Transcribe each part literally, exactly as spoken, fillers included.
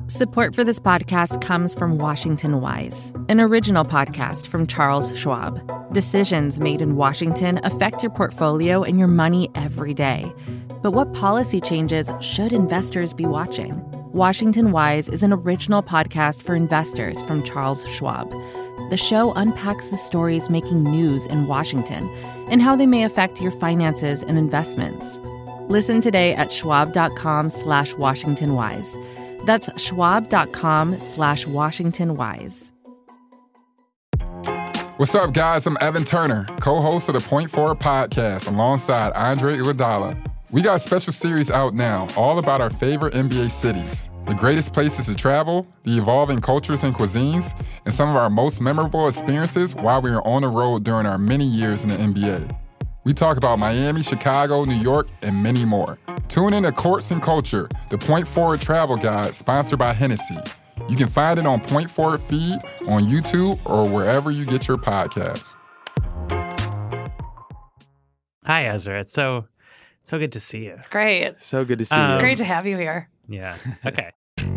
Support for this podcast comes from Washington Wise, an original podcast from Charles Schwab. Decisions made in Washington affect your portfolio and your money every day. But what policy changes should investors be watching? Washington Wise is an original podcast for investors from Charles Schwab. The show unpacks the stories making news in Washington and how they may affect your finances and investments. Listen today at schwab.com slash Washington Wise. That's schwab.com slash Washington Wise. What's up, guys? I'm Evan Turner, co-host of the Point Forward podcast alongside Andre Iguodala. We got a special series out now, all about our favorite N B A cities, the greatest places to travel, the evolving cultures and cuisines, and some of our most memorable experiences while we were on the road during our many years in the N B A. We talk about Miami, Chicago, New York, and many more. Tune in to Courts and Culture, the Point Forward travel guide sponsored by Hennessy. You can find it on Point Forward feed, on YouTube, or wherever you get your podcasts. Hi, Ezra. It's so so good to see you. It's great. So good to see Um, you. Great to have you here. Yeah. Okay.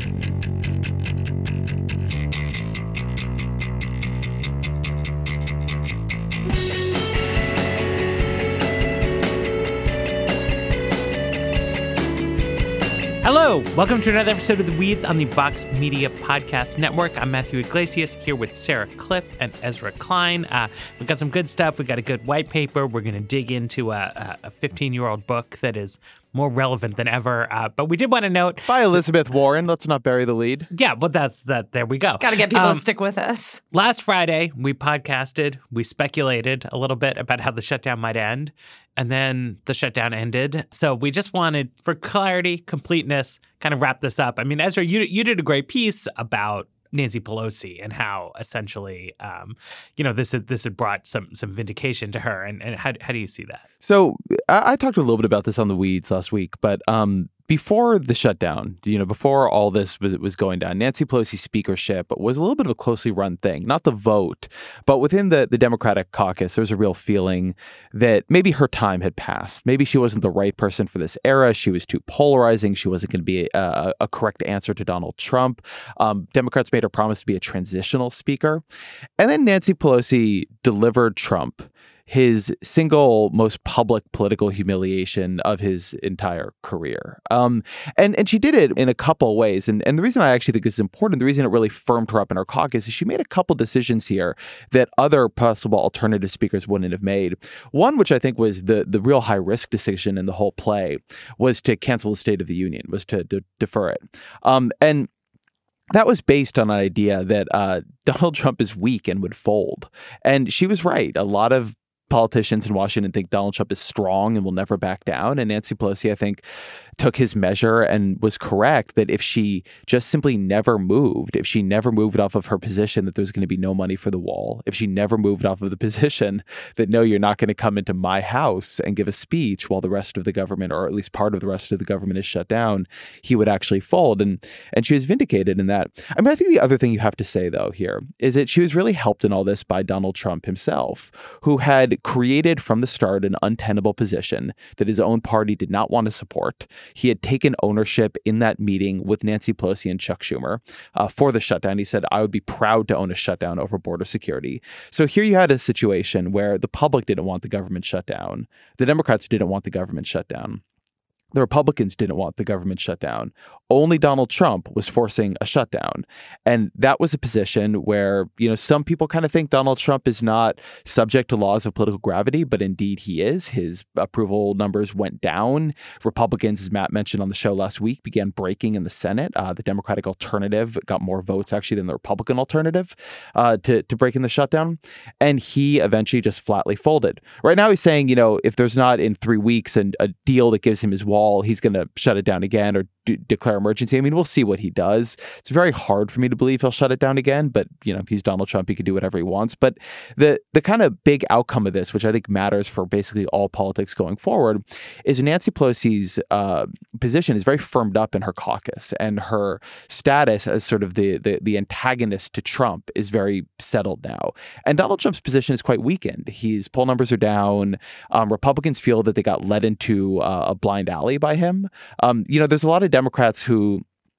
Hello, welcome to another episode of The Weeds on the Vox Media Podcast Network. I'm Matthew Iglesias here with Sarah Cliff and Ezra Klein. Uh, we've got some good stuff. We've got a good white paper. We're going to dig into a, a fifteen-year-old book that is more relevant than ever. Uh, but we did want to note... By Elizabeth Warren. Let's not bury the lead. Yeah, well, that's that. There we go. Got to get people Um, to stick with us. Last Friday, we podcasted, we speculated a little bit about how the shutdown might end, and then the shutdown ended. So we just wanted, for clarity, completeness, kind of wrap this up. I mean, Ezra, you you did a great piece about Nancy Pelosi and how essentially, um, you know, this had, this had brought some some vindication to her. And, and how, how do you see that? So I, I talked a little bit about this on The Weeds last week, but um, before the shutdown, you know, before all this was, was going down, Nancy Pelosi's speakership was a little bit of a closely run thing, not the vote, but within the, the Democratic caucus, there was a real feeling that maybe her time had passed. Maybe she wasn't the right person for this era. She was too polarizing. She wasn't going to be a, a correct answer to Donald Trump. Um, Democrats made her promise to be a transitional speaker. And then Nancy Pelosi delivered Trump his single most public political humiliation of his entire career. Um, and, and she did it in a couple ways. And, and the reason I actually think this is important, the reason it really firmed her up in her caucus is she made a couple decisions here that other possible alternative speakers wouldn't have made. One, which I think was the, the real high risk decision in the whole play, was to cancel the State of the Union, was to, to defer it. Um, and That was based on an idea that uh, Donald Trump is weak and would fold. And she was right. A lot of politicians in Washington think Donald Trump is strong and will never back down. And Nancy Pelosi, I think, took his measure and was correct that if she just simply never moved, if she never moved off of her position that there's going to be no money for the wall, if she never moved off of the position that, no, you're not going to come into my house and give a speech while the rest of the government, or at least part of the rest of the government, is shut down, he would actually fold. And and she was vindicated in that. I mean, I think the other thing you have to say, though, here is that she was really helped in all this by Donald Trump himself, who had created from the start an untenable position that his own party did not want to support. He had taken ownership in that meeting with Nancy Pelosi and Chuck Schumer uh, for the shutdown. He said, I would be proud to own a shutdown over border security. So here you had a situation where the public didn't want the government shut down. The Democrats didn't want the government shut down. The Republicans didn't want the government shut down. Only Donald Trump was forcing a shutdown. And that was a position where, you know, some people kind of think Donald Trump is not subject to laws of political gravity, but indeed he is. His approval numbers went down. Republicans, as Matt mentioned on the show last week, began breaking in the Senate. Uh, the Democratic alternative got more votes actually than the Republican alternative uh, to, to break in the shutdown. And he eventually just flatly folded. Right now he's saying, you know, if there's not in three weeks an, a deal that gives him his wall, he's going to shut it down again or d- declare emergency. I mean, we'll see what he does. It's very hard for me to believe he'll shut it down again, but, you know, he's Donald Trump. He can do whatever he wants. But the the kind of big outcome of this, which I think matters for basically all politics going forward, is Nancy Pelosi's uh, position is very firmed up in her caucus, and her status as sort of the, the, the antagonist to Trump is very settled now. And Donald Trump's position is quite weakened. His poll numbers are down. Um, Republicans feel that they got led into uh, a blind alley by him. Um, you know, there's a lot of Democrats who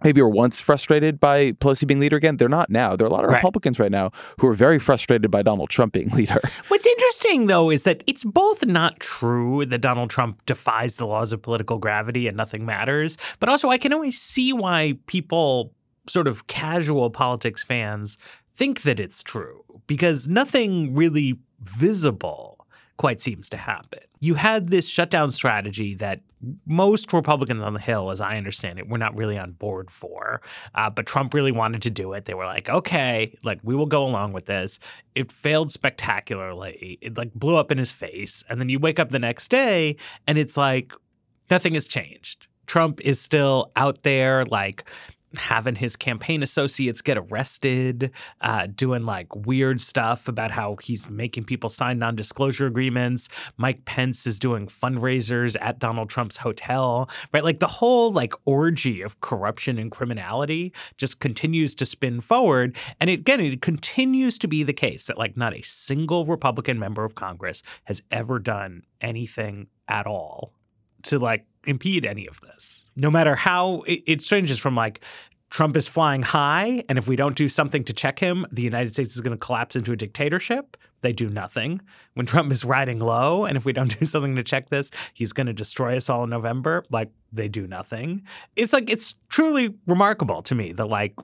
maybe were once frustrated by Pelosi being leader again. They're not now. There are a lot of Right. Republicans right now who are very frustrated by Donald Trump being leader. What's interesting, though, is that it's both not true that Donald Trump defies the laws of political gravity and nothing matters, but also I can always see why people, sort of casual politics fans, think that it's true, because nothing really visible quite seems to happen. You had this shutdown strategy that most Republicans on the Hill, as I understand it, were not really on board for. Uh, but Trump really wanted to do it. They were like, okay, like we will go along with this. It failed spectacularly. It like blew up in his face. And then you wake up the next day and it's like nothing has changed. Trump is still out there like having his campaign associates get arrested, uh, doing like weird stuff about how he's making people sign non-disclosure agreements. Mike Pence is doing fundraisers at Donald Trump's hotel, right? Like the whole like orgy of corruption and criminality just continues to spin forward. And it, again, it continues to be the case that like not a single Republican member of Congress has ever done anything at all to like impede any of this. No matter how it, it ranges from like Trump is flying high, and if we don't do something to check him, the United States is going to collapse into a dictatorship. They do nothing. When Trump is riding low, and if we don't do something to check this, he's going to destroy us all in November. Like they do nothing. It's like it's truly remarkable to me the like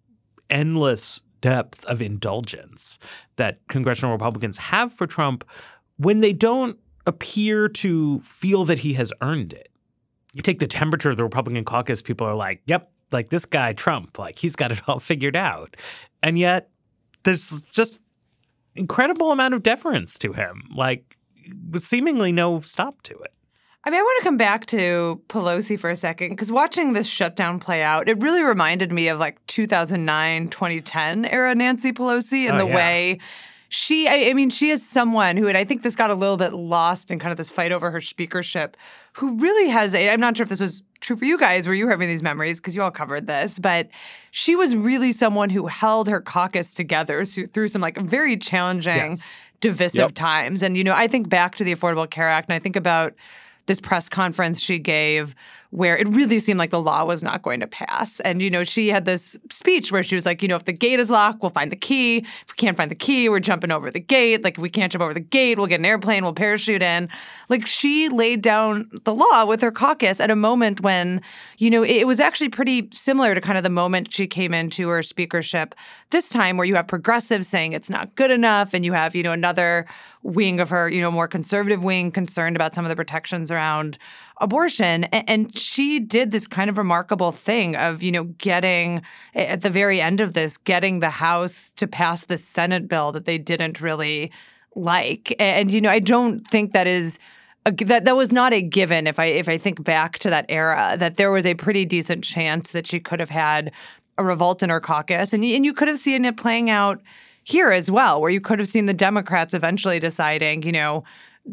endless depth of indulgence that congressional Republicans have for Trump when they don't appear to feel that he has earned it. You take the temperature of the Republican caucus, people are like, yep, like this guy, Trump, like he's got it all figured out. And yet there's just incredible amount of deference to him, like with seemingly no stop to it. I mean, I want to come back to Pelosi for a second, because watching this shutdown play out, it really reminded me of like two thousand nine, twenty ten era Nancy Pelosi and Oh, the yeah. way she, I, I mean, she is someone who, and I think this got a little bit lost in kind of this fight over her speakership, who really has, a, I'm not sure if this was true for you guys, were you having these memories, because you all covered this, but she was really someone who held her caucus together so, through some like very challenging, Yes. divisive Yep. times. And, you know, I think back to the Affordable Care Act, and I think about this press conference she gave where it really seemed like the law was not going to pass. And, you know, she had this speech where she was like, you know, if the gate is locked, we'll find the key. If we can't find the key, we're jumping over the gate. Like, if we can't jump over the gate, we'll get an airplane, we'll parachute in. Like, she laid down the law with her caucus at a moment when, you know, it was actually pretty similar to kind of the moment she came into her speakership this time, where you have progressives saying it's not good enough, and you have, you know, another wing of her, you know, more conservative wing concerned about some of the protections around abortion. And she did this kind of remarkable thing of, you know, getting, at the very end of this, getting the House to pass the Senate bill that they didn't really like. And, you know, I don't think that is a, that that was not a given. If I if I think back to that era, that there was a pretty decent chance that she could have had a revolt in her caucus, and you, and you could have seen it playing out here as well, where you could have seen the Democrats eventually deciding, you know,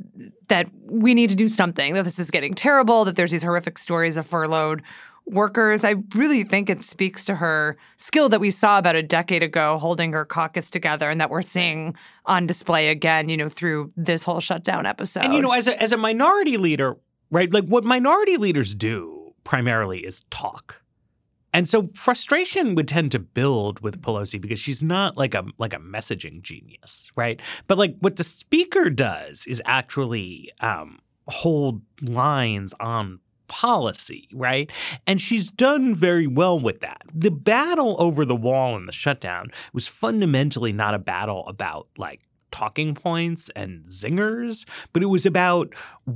that we need to do something, that this is getting terrible, that there's these horrific stories of furloughed workers. I really think it speaks to her skill that we saw about a decade ago holding her caucus together, and that we're seeing on display again, you know, through this whole shutdown episode. And, you know, as a, as a minority leader, right, like what minority leaders do primarily is talk. And so frustration would tend to build with Pelosi because she's not like a like a messaging genius, right? But like what the speaker does is actually um, hold lines on policy, right? And she's done very well with that. The battle over the wall and the shutdown was fundamentally not a battle about like talking points and zingers, but it was about,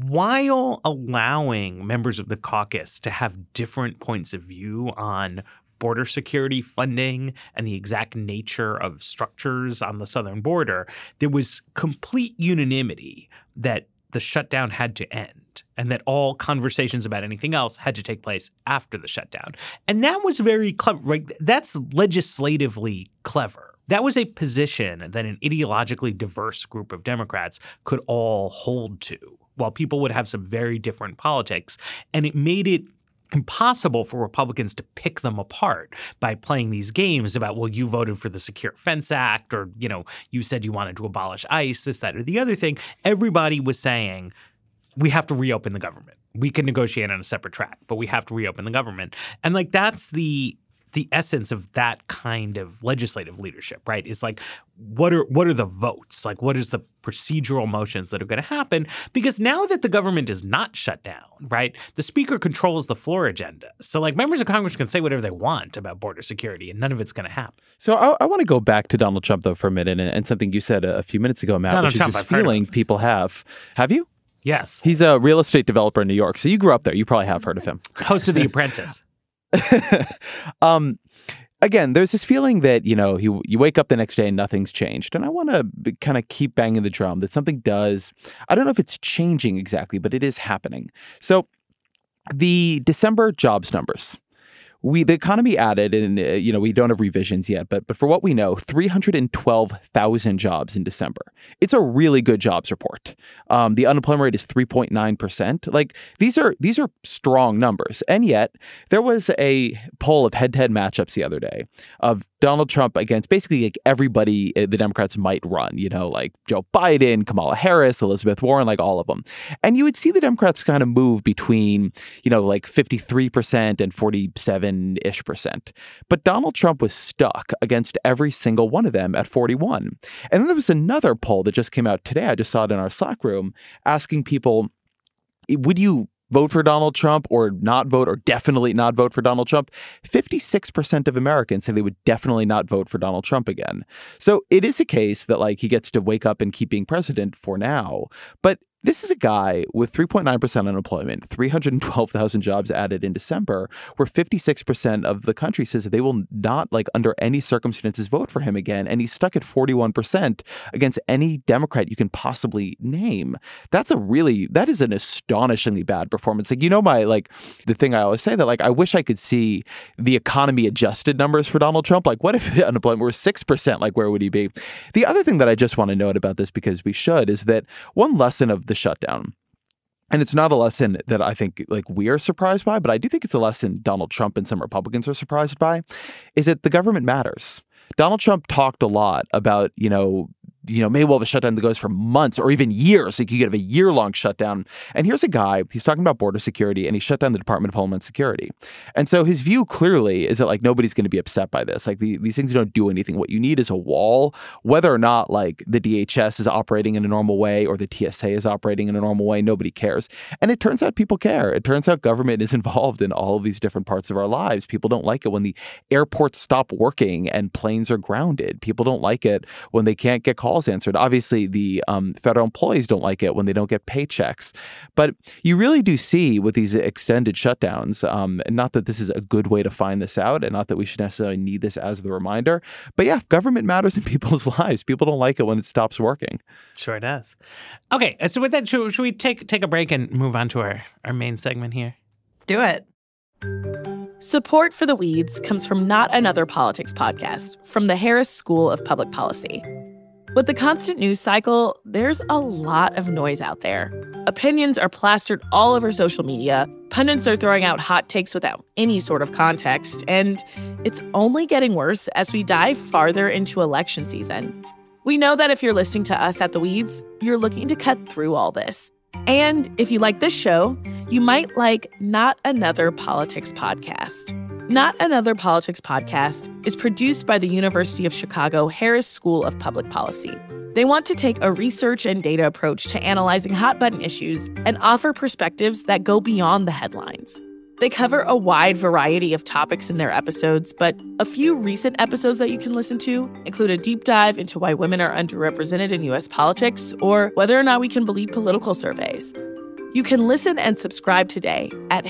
while allowing members of the caucus to have different points of view on border security funding and the exact nature of structures on the southern border, there was complete unanimity that the shutdown had to end and that all conversations about anything else had to take place after the shutdown. And that was very clever. Right? That's legislatively clever. That was a position that an ideologically diverse group of Democrats could all hold to, while people would have some very different politics. And it made it impossible for Republicans to pick them apart by playing these games about, well, you voted for the Secure Fence Act, or, you know, you said you wanted to abolish ICE, this, that, or the other thing. Everybody was saying, we have to reopen the government. We can negotiate on a separate track, but we have to reopen the government. And like, that's the the essence of that kind of legislative leadership, right? Is like, what are what are the votes? Like, what is the procedural motions that are going to happen? Because now that the government is not shut down, right, the speaker controls the floor agenda. So, like, members of Congress can say whatever they want about border security, and none of it's going to happen. So I, I want to go back to Donald Trump, though, for a minute, and, and something you said a, a few minutes ago, Matt, Donald which Trump, is this I've heard of feeling him. people have. Have you? Yes. He's a real estate developer in New York, so you grew up there. You probably have heard of him. Host of The Apprentice. um, again, there's this feeling that, you know, you, you wake up the next day and nothing's changed. And I want to kind of keep banging the drum that something does. I don't know if it's changing exactly, but it is happening. So the December jobs numbers. We the economy added, and uh, you know we don't have revisions yet, but but for what we know, three hundred twelve thousand jobs in December. It's a really good jobs report. Um, the unemployment rate is three point nine percent. Like these are these are strong numbers, and yet there was a poll of head-to-head matchups the other day of Donald Trump against basically like everybody the Democrats might run. You know, like Joe Biden, Kamala Harris, Elizabeth Warren, like all of them, and you would see the Democrats kind of move between you know like fifty-three percent and forty-seven ish percent. But Donald Trump was stuck against every single one of them at forty-one. And then there was another poll that just came out today. I just saw it in our Slack room asking people, would you vote for Donald Trump or not vote or definitely not vote for Donald Trump? fifty-six percent of Americans say they would definitely not vote for Donald Trump again. So it is a case that like he gets to wake up and keep being president for now. But this is a guy with three point nine percent unemployment, three hundred twelve thousand jobs added in December, where fifty-six percent of the country says that they will not, like, under any circumstances vote for him again. And he's stuck at forty-one percent against any Democrat you can possibly name. That's a really, that is an astonishingly bad performance. Like, you know, my, like, the thing I always say that, like, I wish I could see the economy adjusted numbers for Donald Trump. Like, what if the unemployment were six percent? Like, where would he be? The other thing that I just want to note about this, because we should, is that one lesson of the shutdown, and it's not a lesson that I think like we are surprised by, but I do think it's a lesson Donald Trump and some Republicans are surprised by, is that the government matters. Donald Trump talked a lot about, you know, you know, maybe we'll have a shutdown that goes for months or even years. Like you could have a year-long shutdown. And here's a guy, he's talking about border security, and he shut down the Department of Homeland Security. And so his view clearly is that like nobody's going to be upset by this. Like the, these things don't do anything. What you need is a wall, whether or not like the D H S is operating in a normal way or the T S A is operating in a normal way. Nobody cares. And it turns out people care. It turns out government is involved in all of these different parts of our lives. People don't like it when the airports stop working and planes are grounded. People don't like it when they can't get calls answered. Obviously, the um, federal employees don't like it when they don't get paychecks. But you really do see with these extended shutdowns, um, and not that this is a good way to find this out, and not that we should necessarily need this as the reminder, but yeah, government matters in people's lives. People don't like it when it stops working. Sure does. Okay, so with that, should, should we take take a break and move on to our, our main segment here? Do it. Support for The Weeds comes from Not Another Politics podcast from the Harris School of Public Policy. With the constant news cycle, there's a lot of noise out there. Opinions are plastered all over social media, pundits are throwing out hot takes without any sort of context, and it's only getting worse as we dive farther into election season. We know that if you're listening to us at The Weeds, you're looking to cut through all this. And if you like this show, you might like Not Another Politics podcast. Not Another Politics podcast is produced by the University of Chicago Harris School of Public Policy. They want to take a research and data approach to analyzing hot-button issues and offer perspectives that go beyond the headlines. They cover a wide variety of topics in their episodes, but a few recent episodes that you can listen to include a deep dive into why women are underrepresented in U S politics or whether or not we can believe political surveys. You can listen and subscribe today at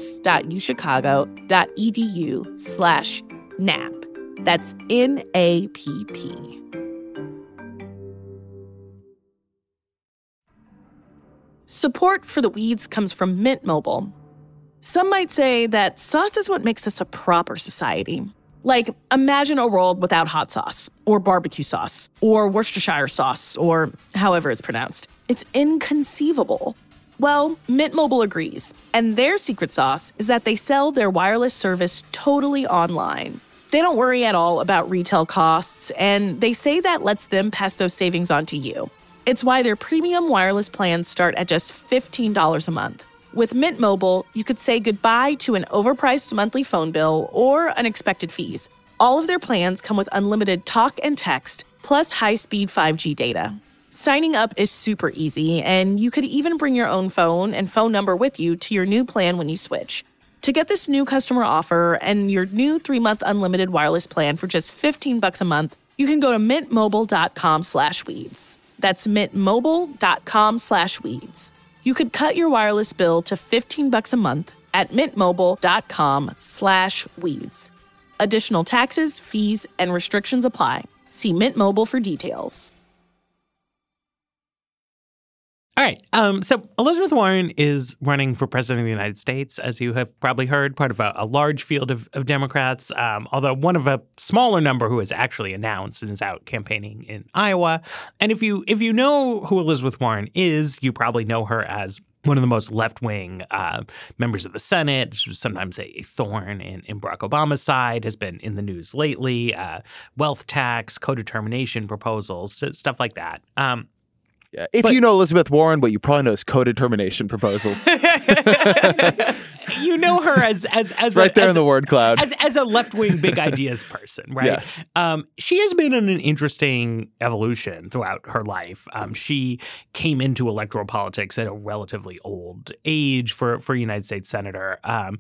harris.uchicago.edu slash NAP. That's N A P P. Support for The Weeds comes from Mint Mobile. Some might say that sauce is what makes us a proper society. Like, imagine a world without hot sauce, or barbecue sauce, or Worcestershire sauce, or however it's pronounced. It's inconceivable. Well, Mint Mobile agrees, and their secret sauce is that they sell their wireless service totally online. They don't worry at all about retail costs, and they say that lets them pass those savings on to you. It's why their premium wireless plans start at just fifteen dollars a month. With Mint Mobile, you could say goodbye to an overpriced monthly phone bill or unexpected fees. All of their plans come with unlimited talk and text, plus high-speed five G data. Signing up is super easy, and you could even bring your own phone and phone number with you to your new plan when you switch. To get this new customer offer and your new three-month unlimited wireless plan for just fifteen bucks a month, you can go to mintmobile.com slash weeds. That's mintmobile.com slash weeds. You could cut your wireless bill to fifteen bucks a month at mintmobile.com slash weeds. Additional taxes, fees, and restrictions apply. See Mint Mobile for details. All right. Um, so Elizabeth Warren is running for president of the United States, as you have probably heard, part of a, a large field of, of Democrats, um, although one of a smaller number who has actually announced and is out campaigning in Iowa. And if you if you know who Elizabeth Warren is, you probably know her as one of the most left-wing uh, members of the Senate. She was sometimes a thorn in, in Barack Obama's side, has been in the news lately, uh, wealth tax, co-determination proposals, stuff like that. Um Yeah. If but, you know Elizabeth Warren, what you probably know is co-determination proposals. You know her as as as right a, there as in the a, word cloud as as a left-wing big ideas person, right? Yes. Um, she has been in an interesting evolution throughout her life. Um, she came into electoral politics at a relatively old age for for a United States senator, um,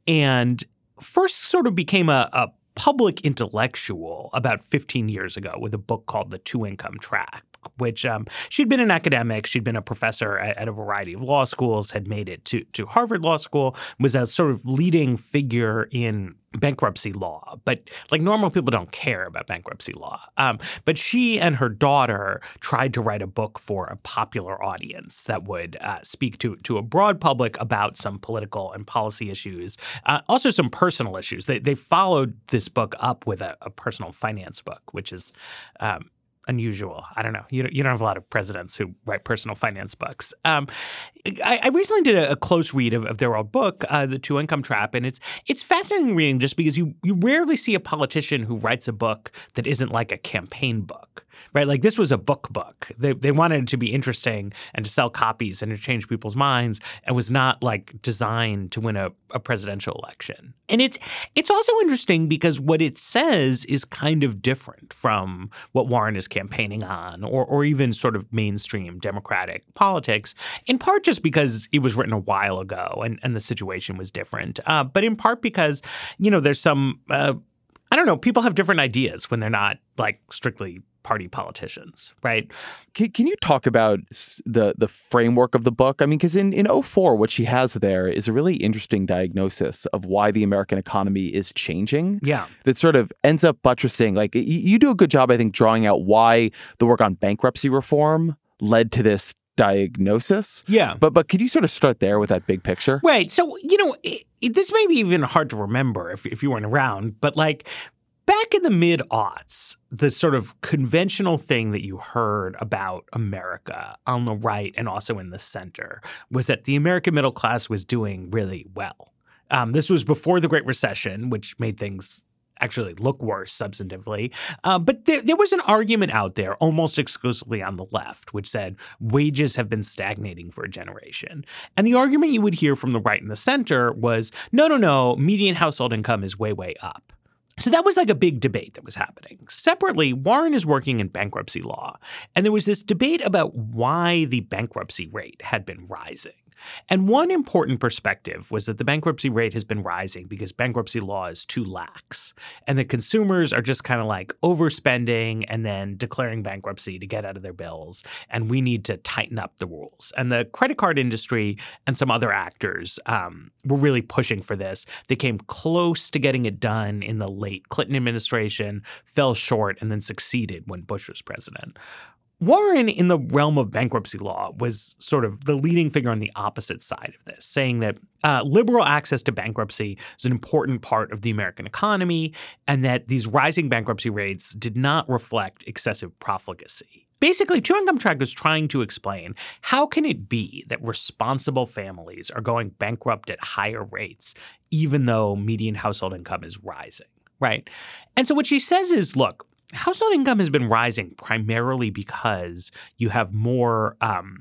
and first sort of became a, a public intellectual about fifteen years ago with a book called The Two-Income Trap, which um, she'd been an academic. She'd been a professor at, at a variety of law schools, had made it to, to Harvard Law School, was a sort of leading figure in bankruptcy law. But like normal people don't care about bankruptcy law. Um, but she and her daughter tried to write a book for a popular audience that would uh, speak to, to a broad public about some political and policy issues, uh, also some personal issues. They, they followed this book up with a, a personal finance book, which is um, unusual. I don't know. You don't, you don't have a lot of presidents who write personal finance books. Um, I, I recently did a, a close read of, of their old book, uh, The Two-Income Trap, and it's it's fascinating reading just because you you rarely see a politician who writes a book that isn't like a campaign book, right? Like this was a book book. They they wanted it to be interesting and to sell copies and to change people's minds, and was not like designed to win a, a presidential election. And it's it's also interesting because what it says is kind of different from what Warren is campaigning on, or or even sort of mainstream Democratic politics, in part just because it was written a while ago and, and the situation was different, uh, but in part because, you know, there's some, uh, I don't know, people have different ideas when they're not like strictly party politicians, right? Can, can you talk about the the framework of the book? I mean, because in, in oh four, what she has there is a really interesting diagnosis of why the American economy is changing. Yeah. That sort of ends up buttressing, like, you, you do a good job, I think, drawing out why the work on bankruptcy reform led to this diagnosis. Yeah. But but could you sort of start there with that big picture? Right. So, you know, it, it, this may be even hard to remember if, if you weren't around, but like back in the mid-aughts, the sort of conventional thing that you heard about America on the right and also in the center was that the American middle class was doing really well. Um, this was before the Great Recession, which made things actually look worse substantively. Uh, but there, there was an argument out there almost exclusively on the left, which said wages have been stagnating for a generation. And the argument you would hear from the right and the center was, no, no, no, median household income is way, way up. So that was like a big debate that was happening. Separately, Warren is working in bankruptcy law, and there was this debate about why the bankruptcy rate had been rising. And one important perspective was that the bankruptcy rate has been rising because bankruptcy law is too lax, and that consumers are just kind of like overspending and then declaring bankruptcy to get out of their bills, and we need to tighten up the rules. And the credit card industry and some other actors um, were really pushing for this. They came close to getting it done in the late Clinton administration, fell short, and then succeeded when Bush was president. Warren, in the realm of bankruptcy law, was sort of the leading figure on the opposite side of this, saying that uh, liberal access to bankruptcy is an important part of the American economy and that these rising bankruptcy rates did not reflect excessive profligacy. Basically, Two-Income Trap was trying to explain how can it be that responsible families are going bankrupt at higher rates, even though median household income is rising, right? And so what she says is, look, household income has been rising primarily because you have more um,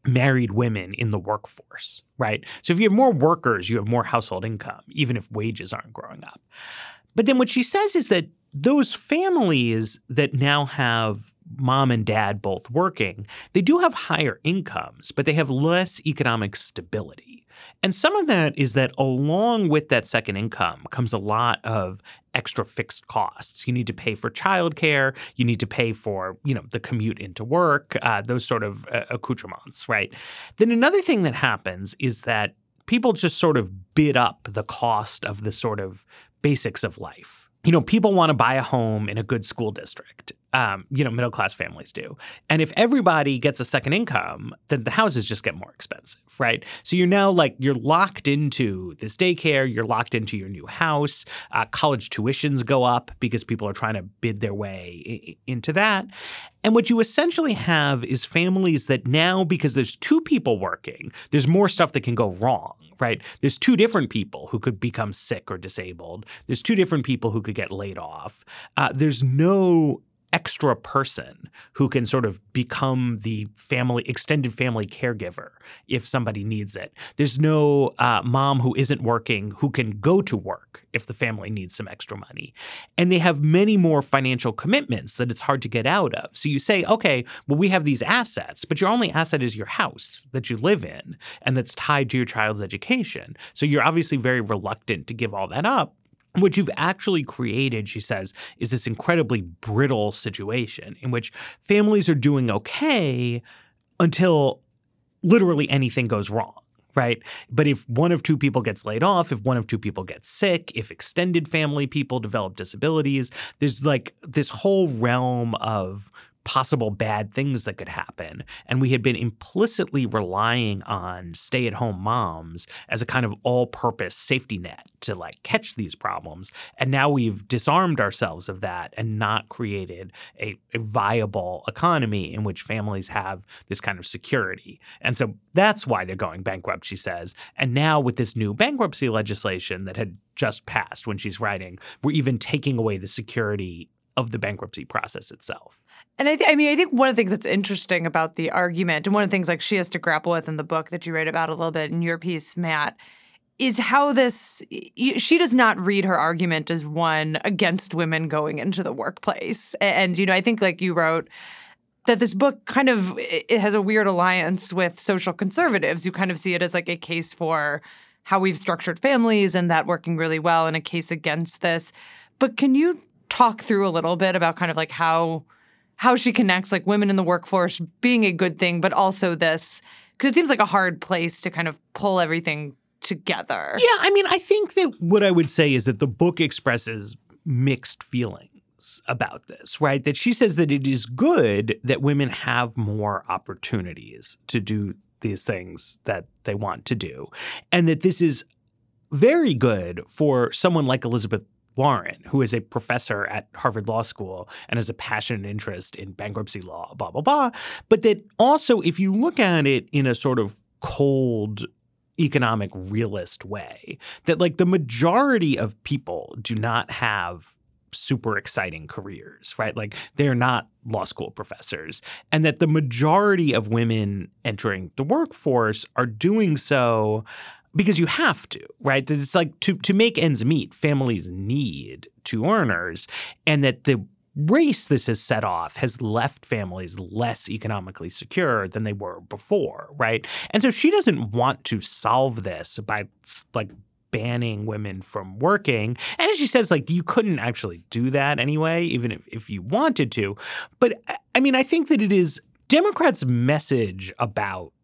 married women in the workforce, right? So if you have more workers, you have more household income, even if wages aren't growing up. But then what she says is that those families that now have mom and dad both working, they do have higher incomes, but they have less economic stability. And some of that is that along with that second income comes a lot of extra fixed costs. You need to pay for childcare. You need to pay for, you know, the commute into work, uh, those sort of uh, accoutrements, right? Then another thing that happens is that people just sort of bid up the cost of the sort of basics of life. You know, people want to buy a home in a good school district. Um, you know, middle-class families do. And if everybody gets a second income, then the houses just get more expensive, right? So you're now like, you're locked into this daycare, you're locked into your new house, uh, college tuitions go up because people are trying to bid their way I- into that. And what you essentially have is families that now, because there's two people working, there's more stuff that can go wrong, right? There's two different people who could become sick or disabled. There's two different people who could get laid off. Uh, there's no extra person who can sort of become the family, extended family caregiver if somebody needs it. There's no uh, mom who isn't working who can go to work if the family needs some extra money. And they have many more financial commitments that it's hard to get out of. So you say, okay, well, we have these assets, but your only asset is your house that you live in and that's tied to your child's education. So you're obviously very reluctant to give all that up. What you've actually created, she says, is this incredibly brittle situation in which families are doing okay until literally anything goes wrong, right? But if one of two people gets laid off, if one of two people gets sick, if extended family people develop disabilities, there's like this whole realm of possible bad things that could happen. And we had been implicitly relying on stay-at-home moms as a kind of all-purpose safety net to like catch these problems. And now we've disarmed ourselves of that and not created a, a viable economy in which families have this kind of security. And so that's why they're going bankrupt, she says. And now with this new bankruptcy legislation that had just passed when she's writing, we're even taking away the security of the bankruptcy process itself. And I, th- I mean, I think one of the things that's interesting about the argument, and one of the things like she has to grapple with in the book that you write about a little bit in your piece, Matt, is how this, she does not read her argument as one against women going into the workplace. And, you know, I think like you wrote that this book kind of, it has a weird alliance with social conservatives. You kind of see it as like a case for how we've structured families and that working really well, and a case against this. But can you talk through a little bit about kind of like how how she connects like women in the workforce being a good thing, but also this, because it seems like a hard place to kind of pull everything together. Yeah, I mean, I think that what I would say is that the book expresses mixed feelings about this, right? That she says that it is good that women have more opportunities to do these things that they want to do, and that this is very good for someone like Elizabeth Warren, who is a professor at Harvard Law School and has a passionate interest in bankruptcy law, blah, blah, blah. But that also, if you look at it in a sort of cold economic realist way, that like the majority of people do not have super exciting careers, right? Like they're not law school professors, and that the majority of women entering the workforce are doing so because you have to, right? That it's like to to make ends meet, families need two earners, and that the race this has set off has left families less economically secure than they were before, right? And so she doesn't want to solve this by like banning women from working. And as she says, like you couldn't actually do that anyway, even if, if you wanted to. But I mean, I think that it is Democrats' message about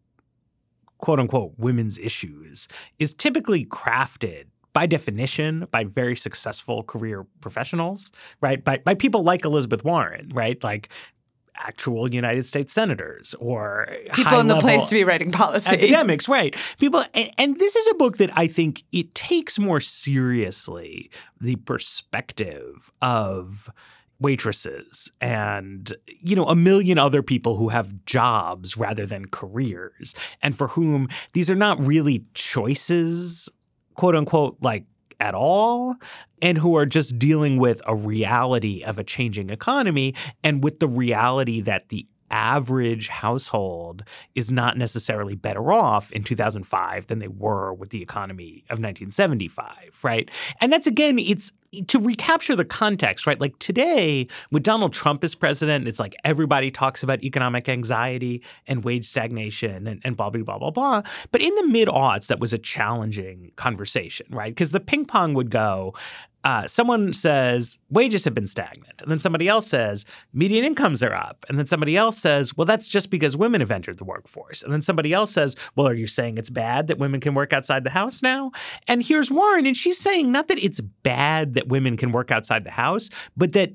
quote unquote women's issues is typically crafted by definition by very successful career professionals, right? By by people like Elizabeth Warren, right? Like actual United States senators or people in the place to be writing policy. Academics, right? People, and, and this is a book that I think it takes more seriously the perspective of waitresses and, you know, a million other people who have jobs rather than careers, and for whom these are not really choices, quote unquote, like at all, and who are just dealing with a reality of a changing economy and with the reality that the average household is not necessarily better off in two thousand five than they were with the economy of nineteen seventy-five, right? And that's, again, it's to recapture the context, right? Like today, with Donald Trump as president, it's like everybody talks about economic anxiety and wage stagnation and, and blah, blah, blah, blah, blah. But in the mid-aughts, that was a challenging conversation, right? Because the ping pong would go, Uh, someone says wages have been stagnant. And then somebody else says median incomes are up. And then somebody else says, well, that's just because women have entered the workforce. And then somebody else says, well, are you saying it's bad that women can work outside the house now? And here's Warren. And she's saying not that it's bad that women can work outside the house, but that,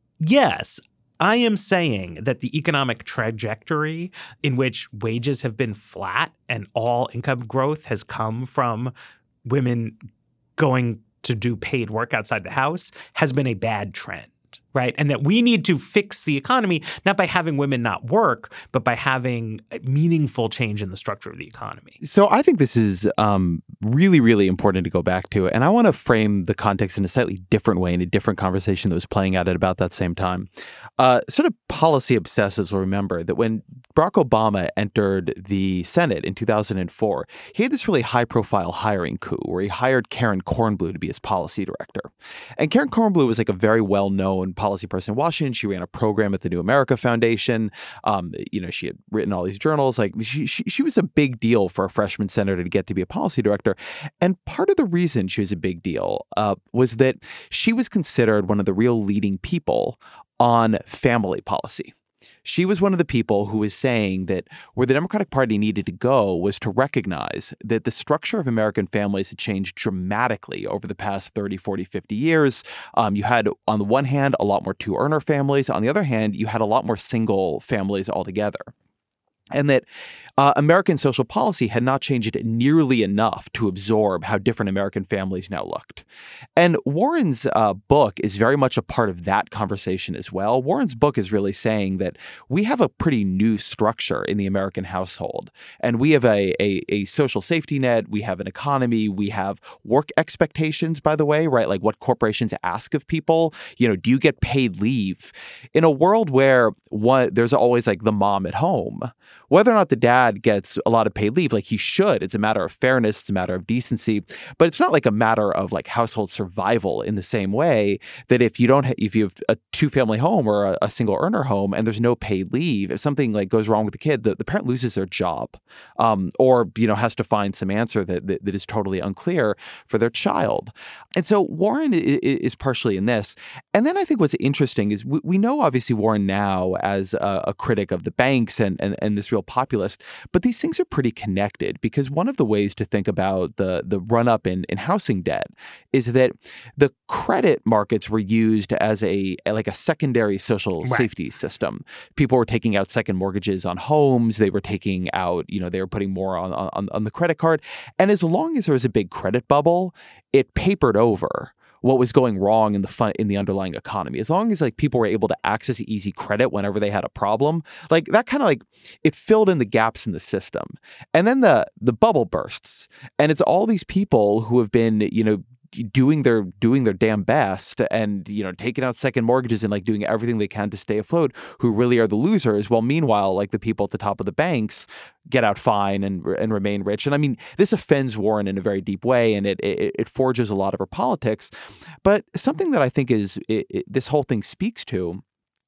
yes, I am saying that the economic trajectory in which wages have been flat and all income growth has come from women going to do paid work outside the house has been a bad trend, right? And that we need to fix the economy, not by having women not work, but by having a meaningful change in the structure of the economy. So I think this is um, really, really important to go back to. And I want to frame the context in a slightly different way, in a different conversation that was playing out at about that same time. Uh, sort of policy obsessives will remember that when Barack Obama entered the Senate in two thousand four, he had this really high-profile hiring coup where he hired Karen Kornbluh to be his policy director. And Karen Kornbluh was like a very well-known policy person in Washington. She ran a program at the New America Foundation. Um, you know, she had written all these journals. Like she, she, she was a big deal for a freshman senator to get to be a policy director. And part of the reason she was a big deal uh, was that she was considered one of the real leading people on family policy. She was one of the people who was saying that where the Democratic Party needed to go was to recognize that the structure of American families had changed dramatically over the past thirty, forty, fifty years. Um, you had, on the one hand, a lot more two-earner families. On the other hand, you had a lot more single families altogether. And that uh, American social policy had not changed nearly enough to absorb how different American families now looked. And Warren's uh, book is very much a part of that conversation as well. Warren's book is really saying that we have a pretty new structure in the American household. And we have a, a, a social safety net. We have an economy. We have work expectations, by the way, right? Like what corporations ask of people. You know, do you get paid leave? In a world where one, there's always like the mom at home, whether or not the dad gets a lot of paid leave, like he should, it's a matter of fairness, it's a matter of decency, but it's not like a matter of like household survival in the same way that if you don't, ha- if you have a two-family home or a, a single earner home and there's no paid leave, if something like goes wrong with the kid, the, the parent loses their job, um, or you know has to find some answer that, that that is totally unclear for their child. And so Warren is, is partially in this. And then I think what's interesting is we, we know obviously Warren now as a, a critic of the banks and and, and this real populist, but these things are pretty connected because one of the ways to think about the the run up in, in housing debt is that the credit markets were used as a like a secondary social right. safety system. People were taking out second mortgages on homes. They were taking out, you know, they were putting more on on, on the credit card. And as long as there was a big credit bubble, it papered over what was going wrong in the fun, in the underlying economy. As long as like people were able to access easy credit whenever they had a problem, like that kind of like it filled in the gaps in the system. And then the the bubble bursts, and it's all these people who have been, you know, doing their doing their damn best and, you know, taking out second mortgages and like doing everything they can to stay afloat, who really are the losers. While meanwhile, like the people at the top of the banks get out fine and and remain rich. And I mean, this offends Warren in a very deep way, and it it, it forges a lot of her politics. But something that I think is it, it, this whole thing speaks to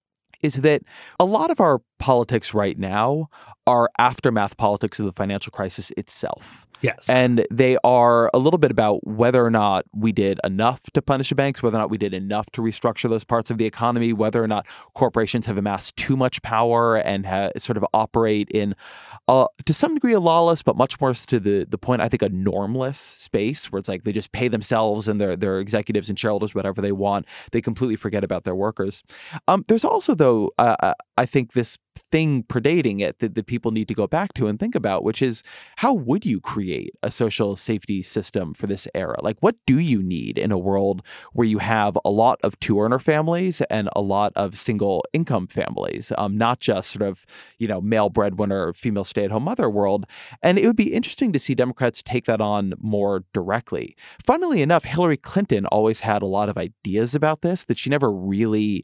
is that a lot of our politics right now are aftermath politics of the financial crisis itself. Yes. And they are a little bit about whether or not we did enough to punish the banks, whether or not we did enough to restructure those parts of the economy, whether or not corporations have amassed too much power and ha- sort of operate in, uh, to some degree, a lawless, but much more to the, the point, I think, a normless space where it's like they just pay themselves and their, their executives and shareholders whatever they want. They completely forget about their workers. Um, there's also, though, uh, I think this thing predating it that, that people need to go back to and think about, which is how would you create a social safety system for this era? Like, what do you need in a world where you have a lot of two-earner families and a lot of single-income families, um, not just sort of, you know, male breadwinner, female stay-at-home mother world? And it would be interesting to see Democrats take that on more directly. Funnily enough, Hillary Clinton always had a lot of ideas about this that she never really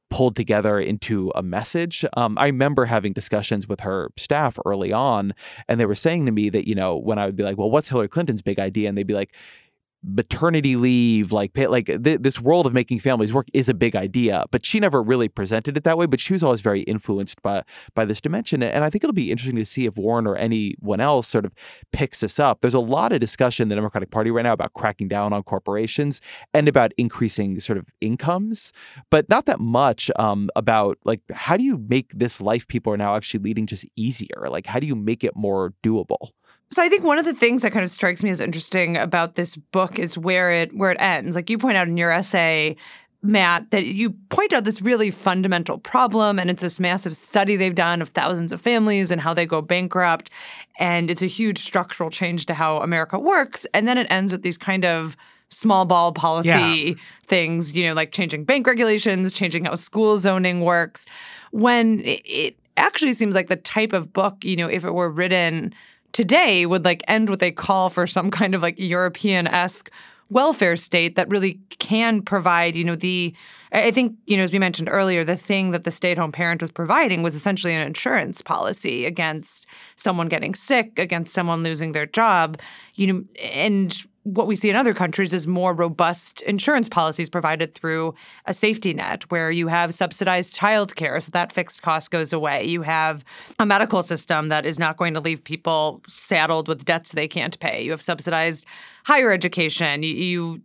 pulled together into a message. Um, I remember having discussions with her staff early on, and they were saying to me that, you know, when I would be like, well, what's Hillary Clinton's big idea? And they'd be like, maternity leave, like pay, like th- this world of making families work is a big idea, but she never really presented it that way. But she was always very influenced by by this dimension, and I think it'll be interesting to see if Warren or anyone else sort of picks this up. There's a lot of discussion in the Democratic Party right now about cracking down on corporations and about increasing sort of incomes, but not that much um, about like how do you make this life people are now actually leading just easier? Like how do you make it more doable? So I think one of the things that kind of strikes me as interesting about this book is where it where it ends. Like you point out in your essay, Matt, that you point out this really fundamental problem, and it's this massive study they've done of thousands of families and how they go bankrupt, and it's a huge structural change to how America works. And then it ends with these kind of small ball policy yeah. things, you know, like changing bank regulations, changing how school zoning works, when it, it actually seems like the type of book, you know, if it were written today would like end with a call for some kind of like European-esque welfare state that really can provide, you know, the, I think, you know, as we mentioned earlier, the thing that the stay-at-home parent was providing was essentially an insurance policy against someone getting sick, against someone losing their job, you know, and what we see in other countries is more robust insurance policies provided through a safety net where you have subsidized childcare, so that fixed cost goes away. You have a medical system that is not going to leave people saddled with debts they can't pay. You have subsidized higher education. You, you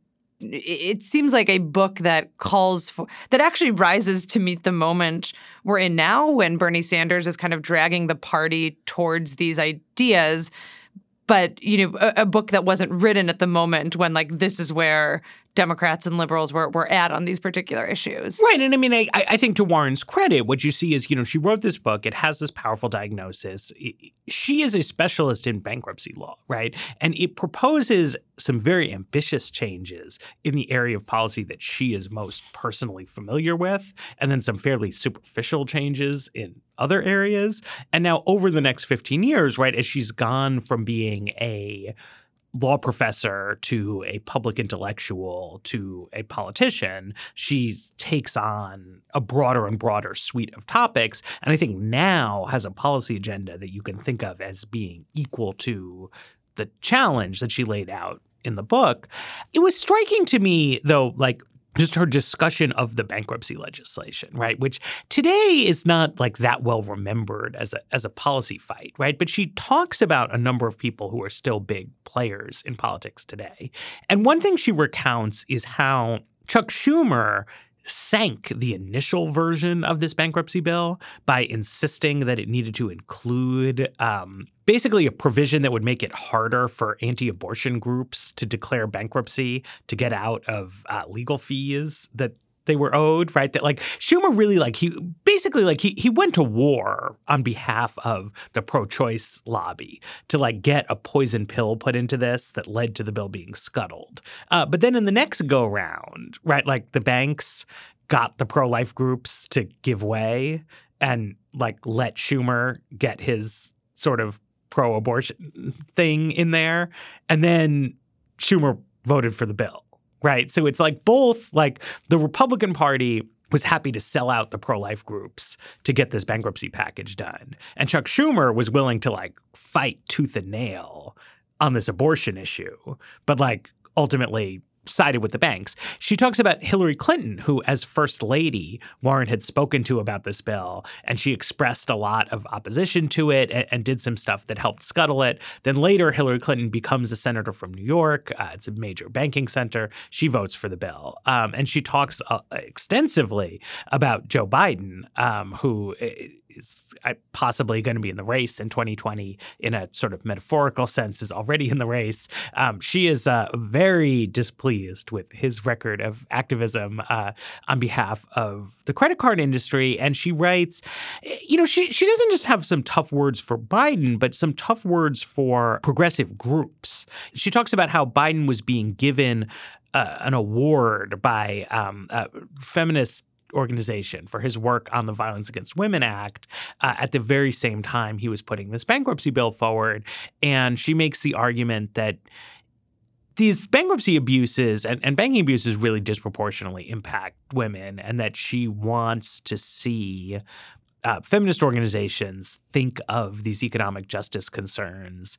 it seems like a book that calls for that actually rises to meet the moment we're in now when Bernie Sanders is kind of dragging the party towards these ideas. But, you know, a, a book that wasn't written at the moment when, like, this is where Democrats and liberals were were at on these particular issues. Right. And I mean, I, I think to Warren's credit, what you see is, you know, she wrote this book. It has this powerful diagnosis. She is a specialist in bankruptcy law, right? And it proposes some very ambitious changes in the area of policy that she is most personally familiar with, and then some fairly superficial changes in other areas. And now over the next fifteen years, right, as she's gone from being a law professor to a public intellectual to a politician, she takes on a broader and broader suite of topics. And I think now has a policy agenda that you can think of as being equal to the challenge that she laid out in the book. It was striking to me, though, like, just her discussion of the bankruptcy legislation, right, which today is not like that well remembered as a as a policy fight, right? But she talks about a number of people who are still big players in politics today. And one thing she recounts is how Chuck Schumer sank the initial version of this bankruptcy bill by insisting that it needed to include um, basically a provision that would make it harder for anti-abortion groups to declare bankruptcy to get out of uh, legal fees that they were owed, right? That like Schumer really like he basically like he he went to war on behalf of the pro-choice lobby to like get a poison pill put into this that led to the bill being scuttled. Uh, but then in the next go round, right, like the banks got the pro-life groups to give way and like let Schumer get his sort of pro-abortion thing in there. And then Schumer voted for the bill. Right. So it's like both like the Republican Party was happy to sell out the pro-life groups to get this bankruptcy package done. And Chuck Schumer was willing to like fight tooth and nail on this abortion issue, but like ultimately sided with the banks. She talks about Hillary Clinton, who as first lady, Warren had spoken to about this bill, and she expressed a lot of opposition to it and, and did some stuff that helped scuttle it. Then later, Hillary Clinton becomes a senator from New York. Uh, it's a major banking center. She votes for the bill. Um, and she talks uh, extensively about Joe Biden, um, who is possibly going to be in the race in twenty twenty in a sort of metaphorical sense, is already in the race. Um, she is uh, very displeased with his record of activism uh, on behalf of the credit card industry. And she writes, you know, she, she doesn't just have some tough words for Biden, but some tough words for progressive groups. She talks about how Biden was being given uh, an award by um, a feminist organization for his work on the Violence Against Women Act uh, at the very same time he was putting this bankruptcy bill forward. And she makes the argument that these bankruptcy abuses and, and banking abuses really disproportionately impact women, and that she wants to see uh, feminist organizations think of these economic justice concerns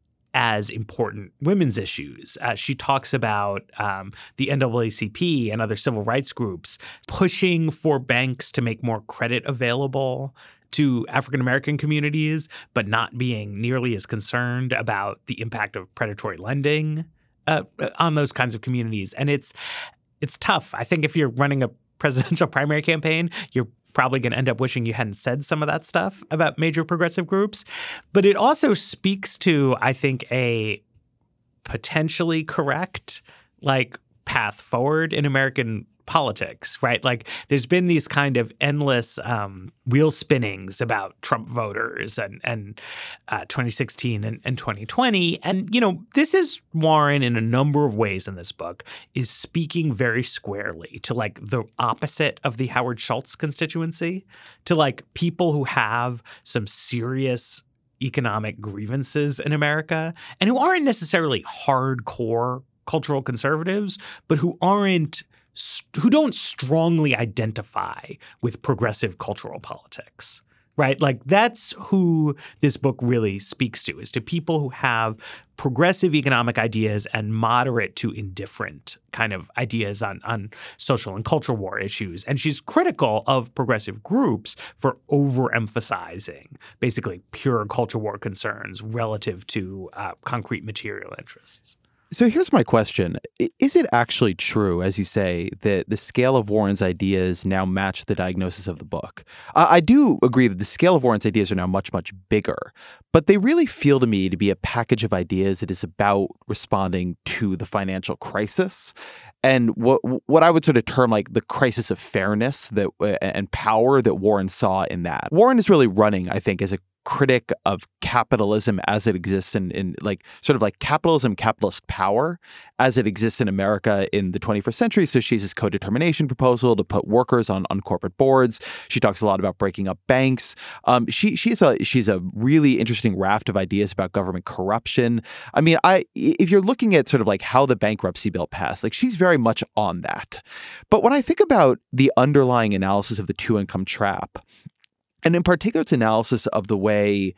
as important women's issues. Uh, she talks about um, the N double A C P and other civil rights groups pushing for banks to make more credit available to African-American communities, but not being nearly as concerned about the impact of predatory lending uh, on those kinds of communities. And it's it's tough. I think if you're running a presidential primary campaign, you're probably going to end up wishing you hadn't said some of that stuff about major progressive groups. But it also speaks to, I think, a potentially correct, like, path forward in American politics, right? Like, there's been these kind of endless um, wheel spinnings about Trump voters and and uh, twenty sixteen and, and twenty twenty. And, you know, this is Warren in a number of ways in this book is speaking very squarely to, like, the opposite of the Howard Schultz constituency, to, like, people who have some serious economic grievances in America and who aren't necessarily hardcore cultural conservatives, but who aren't who don't strongly identify with progressive cultural politics, right? Like, that's who this book really speaks to, is to people who have progressive economic ideas and moderate to indifferent kind of ideas on, on social and cultural war issues. And she's critical of progressive groups for overemphasizing basically pure culture war concerns relative to uh, concrete material interests. So here's my question. Is it actually true, as you say, that the scale of Warren's ideas now match the diagnosis of the book? I do agree that the scale of Warren's ideas are now much, much bigger, but they really feel to me to be a package of ideas that is about responding to the financial crisis and what what I would sort of term like the crisis of fairness that and power that Warren saw in that. Warren is really running, I think, as a critic of capitalism as it exists in, in like sort of like capitalism, capitalist power as it exists in America in the twenty-first century. So she has this co-determination proposal to put workers on, on corporate boards. She talks a lot about breaking up banks. Um, she she's a she's a really interesting raft of ideas about government corruption. I mean, I if you're looking at sort of like how the bankruptcy bill passed, like she's very much on that. But when I think about the underlying analysis of the two-income trap, and in particular, its analysis of the way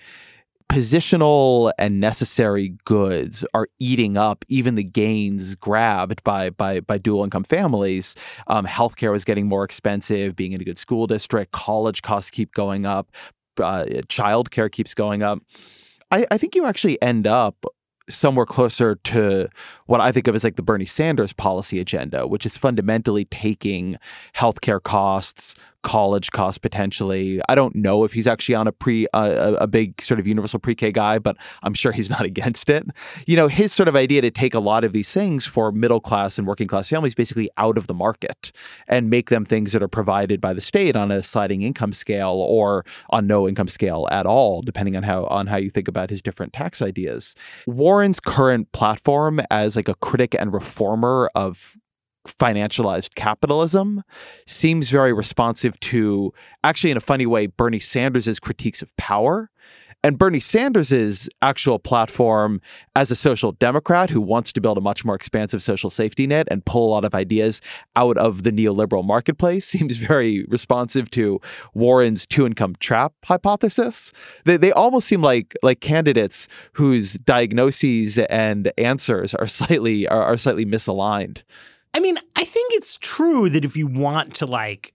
positional and necessary goods are eating up even the gains grabbed by by by dual income families. Um, healthcare was getting more expensive, being in a good school district, college costs keep going up, uh, childcare keeps going up. I, I think you actually end up somewhere closer to what I think of as like the Bernie Sanders policy agenda, which is fundamentally taking healthcare costs, college costs potentially. I don't know if he's actually on a pre uh, a big sort of universal pre-K guy, but I'm sure he's not against it. You know, his sort of idea to take a lot of these things for middle class and working class families basically out of the market and make them things that are provided by the state on a sliding income scale or on no income scale at all, depending on how on how you think about his different tax ideas. Warren's current platform as like a critic and reformer of financialized capitalism seems very responsive to, actually in a funny way, Bernie Sanders' critiques of power. And Bernie Sanders' actual platform as a social democrat who wants to build a much more expansive social safety net and pull a lot of ideas out of the neoliberal marketplace seems very responsive to Warren's two-income trap hypothesis. They, they almost seem like like candidates whose diagnoses and answers are slightly are, are slightly misaligned. I mean, I think it's true that if you want to, like,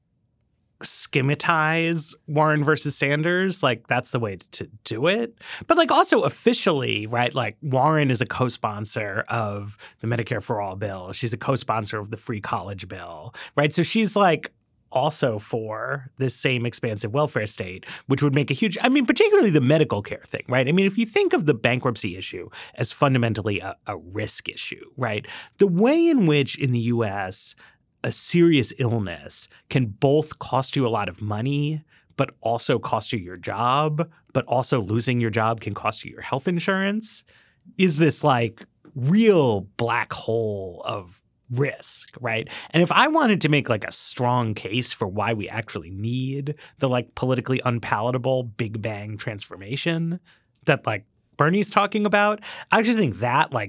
schematize Warren versus Sanders, like, that's the way to do it. But, like, also officially, right, like, Warren is a co-sponsor of the Medicare for All bill. She's a co-sponsor of the free college bill, right? So she's, like, also for this same expansive welfare state, which would make a huge, I mean, particularly the medical care thing, right? I mean, if you think of the bankruptcy issue as fundamentally a, a risk issue, right? The way in which in the U S a serious illness can both cost you a lot of money, but also cost you your job, but also losing your job can cost you your health insurance, is this like real black hole of risk, right? And if I wanted to make like a strong case for why we actually need the like politically unpalatable Big Bang transformation that like Bernie's talking about, I actually think that like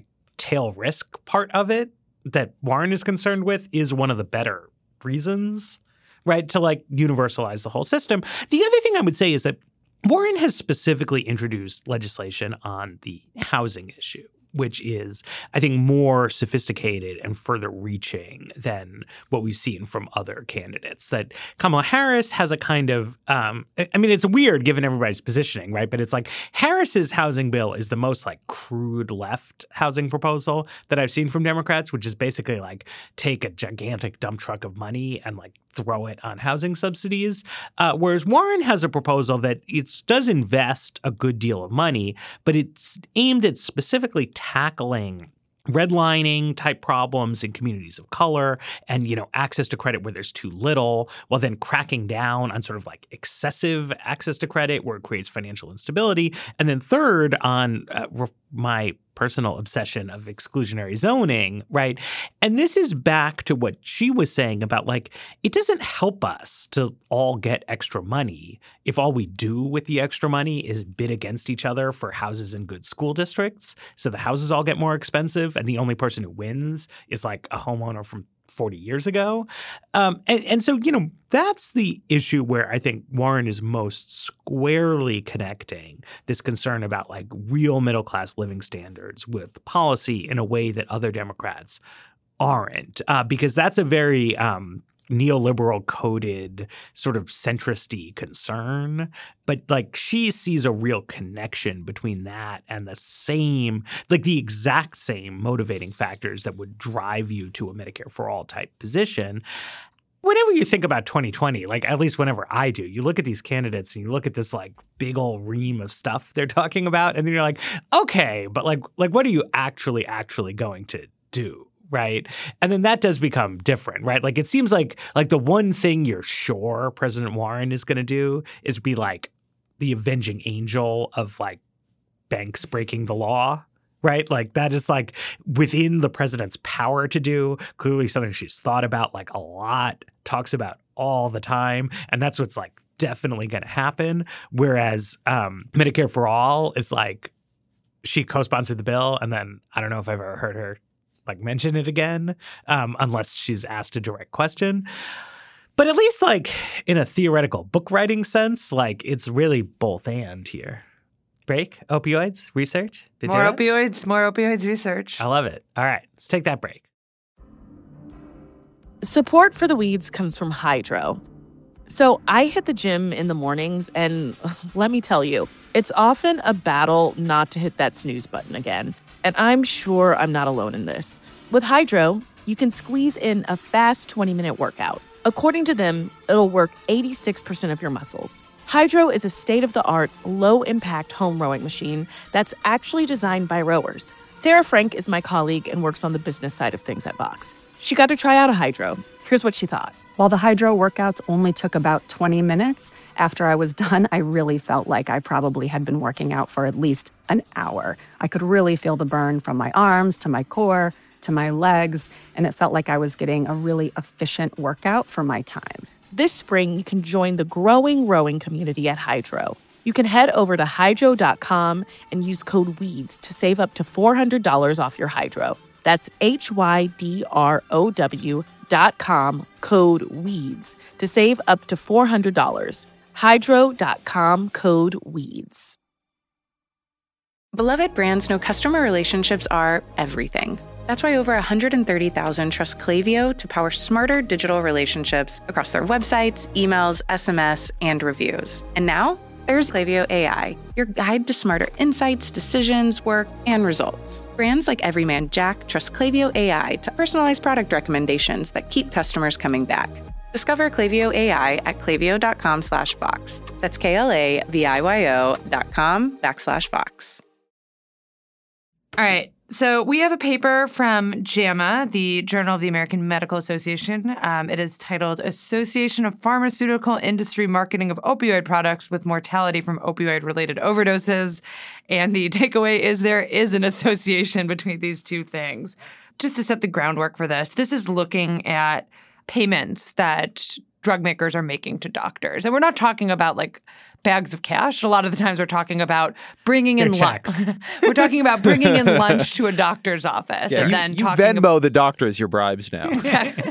tail risk part of it that Warren is concerned with is one of the better reasons, right, to like universalize the whole system. The other thing I would say is that Warren has specifically introduced legislation on the housing issue, which is, I think, more sophisticated and further reaching than what we've seen from other candidates. That Kamala Harris has a kind of, um, I mean, it's weird given everybody's positioning, right? But it's like Harris's housing bill is the most like crude left housing proposal that I've seen from Democrats, which is basically like take a gigantic dump truck of money and like throw it on housing subsidies. Uh, whereas Warren has a proposal that it does invest a good deal of money, but it's aimed at specifically tackling redlining type problems in communities of color and, you know, access to credit where there's too little, while then cracking down on sort of like excessive access to credit where it creates financial instability. And then third, on uh, my personal obsession of exclusionary zoning, right? And this is back to what she was saying about like, it doesn't help us to all get extra money if all we do with the extra money is bid against each other for houses in good school districts. So the houses all get more expensive and the only person who wins is like a homeowner from forty years ago. Um, and, and so, you know, that's the issue where I think Warren is most squarely connecting this concern about like real middle-class living standards with policy in a way that other Democrats aren't, uh, because that's a very um, neoliberal coded sort of centrist-y concern. But like she sees a real connection between that and the same, like the exact same motivating factors that would drive you to a Medicare for All type position. Whenever you think about twenty twenty, like at least whenever I do, you look at these candidates and you look at this like big old ream of stuff they're talking about, and then you're like, okay, but like, like what are you actually, actually going to do? Right. And then that does become different, right? Like it seems like like the one thing you're sure President Warren is going to do is be like the avenging angel of like banks breaking the law. Right. Like that is like within the president's power to do. Clearly something she's thought about like a lot, talks about all the time. And that's what's like definitely going to happen. Whereas um, Medicare for All is like she co-sponsored the bill. And then I don't know if I've ever heard her like mention it again, um, unless she's asked a direct question. But at least like in a theoretical book writing sense, like it's really both and here. Break, opioids, research. Did more you do opioids, more opioids research. I love it. All right, let's take that break. Support for the Weeds comes from Hydro. So I hit the gym in the mornings, and let me tell you, it's often a battle not to hit that snooze button again. And I'm sure I'm not alone in this. With Hydro, you can squeeze in a fast twenty-minute workout. According to them, it'll work eighty-six percent of your muscles. Hydro is a state-of-the-art, low-impact home rowing machine that's actually designed by rowers. Sarah Frank is my colleague and works on the business side of things at Vox. She got to try out a Hydro. Here's what she thought. While the Hydro workouts only took about twenty minutes, after I was done, I really felt like I probably had been working out for at least an hour. I could really feel the burn from my arms to my core to my legs, and it felt like I was getting a really efficient workout for my time. This spring, you can join the growing rowing community at Hydro. You can head over to hydro dot com and use code WEEDS to save up to four hundred dollars off your Hydro. That's H Y D R O W dot com, code WEEDS, to save up to four hundred dollars. hydro dot com, code WEEDS. Beloved brands know customer relationships are everything. That's why over one hundred thirty thousand trust Klaviyo to power smarter digital relationships across their websites, emails, S M S, and reviews. And now, there's Klaviyo A I, your guide to smarter insights, decisions, work, and results. Brands like Everyman Jack trust Klaviyo A I to personalize product recommendations that keep customers coming back. Discover Klaviyo A I at klaviyo dot com slash Vox. That's K L A V I Y O dot com backslash Vox. All right. So we have a paper from JAMA, the Journal of the American Medical Association. Um, it is titled Association of Pharmaceutical Industry Marketing of Opioid Products with Mortality from Opioid-Related Overdoses. And the takeaway is there is an association between these two things. Just to set the groundwork for this, this is looking at payments that drug makers are making to doctors. And we're not talking about like bags of cash. A lot of the times we're talking about bringing in lunch. We're talking about bringing in lunch to a doctor's office. Yeah, and you, then you talking Venmo about- the doctors your bribes now. Exactly.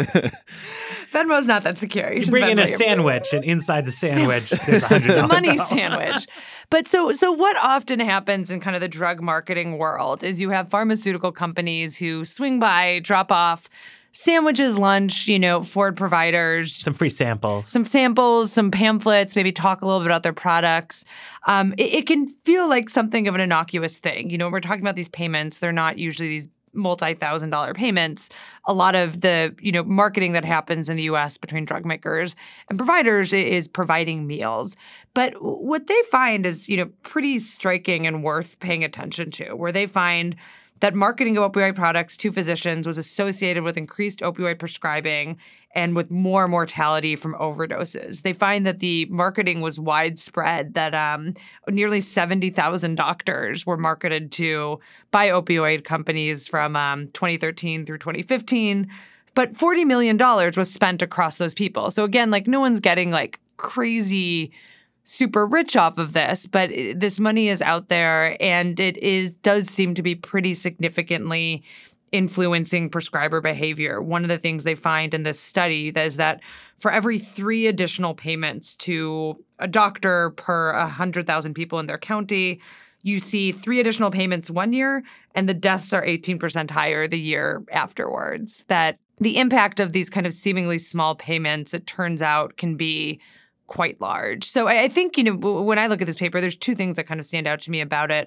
Venmo's not that secure. You, You should bring in Venmo a your- sandwich, and inside the sandwich, there's a hundred It's a dollars. money sandwich. But so so what often happens in kind of the drug marketing world is you have pharmaceutical companies who swing by, drop off sandwiches, lunch, you know, for providers. Some free samples. Some samples, some pamphlets, maybe talk a little bit about their products. Um, it, it can feel like something of an innocuous thing. You know, we're talking about these payments. They're not usually these multi-thousand dollar payments. A lot of the, you know, marketing that happens in the U S between drug makers and providers is providing meals. But what they find is, you know, pretty striking and worth paying attention to, where they find that marketing of opioid products to physicians was associated with increased opioid prescribing and with more mortality from overdoses. They find that the marketing was widespread, that um, nearly seventy thousand doctors were marketed to by opioid companies from um, twenty thirteen through twenty fifteen. But forty million dollars was spent across those people. So again, like no one's getting like crazy super rich off of this, but this money is out there, and it is does seem to be pretty significantly influencing prescriber behavior. One of the things they find in this study is that for every three additional payments to a doctor per one hundred thousand people in their county, you see three additional payments one year, and the deaths are eighteen percent higher the year afterwards. That the impact of these kind of seemingly small payments, it turns out, can be quite large. So I think, you know, when I look at this paper, there's two things that kind of stand out to me about it.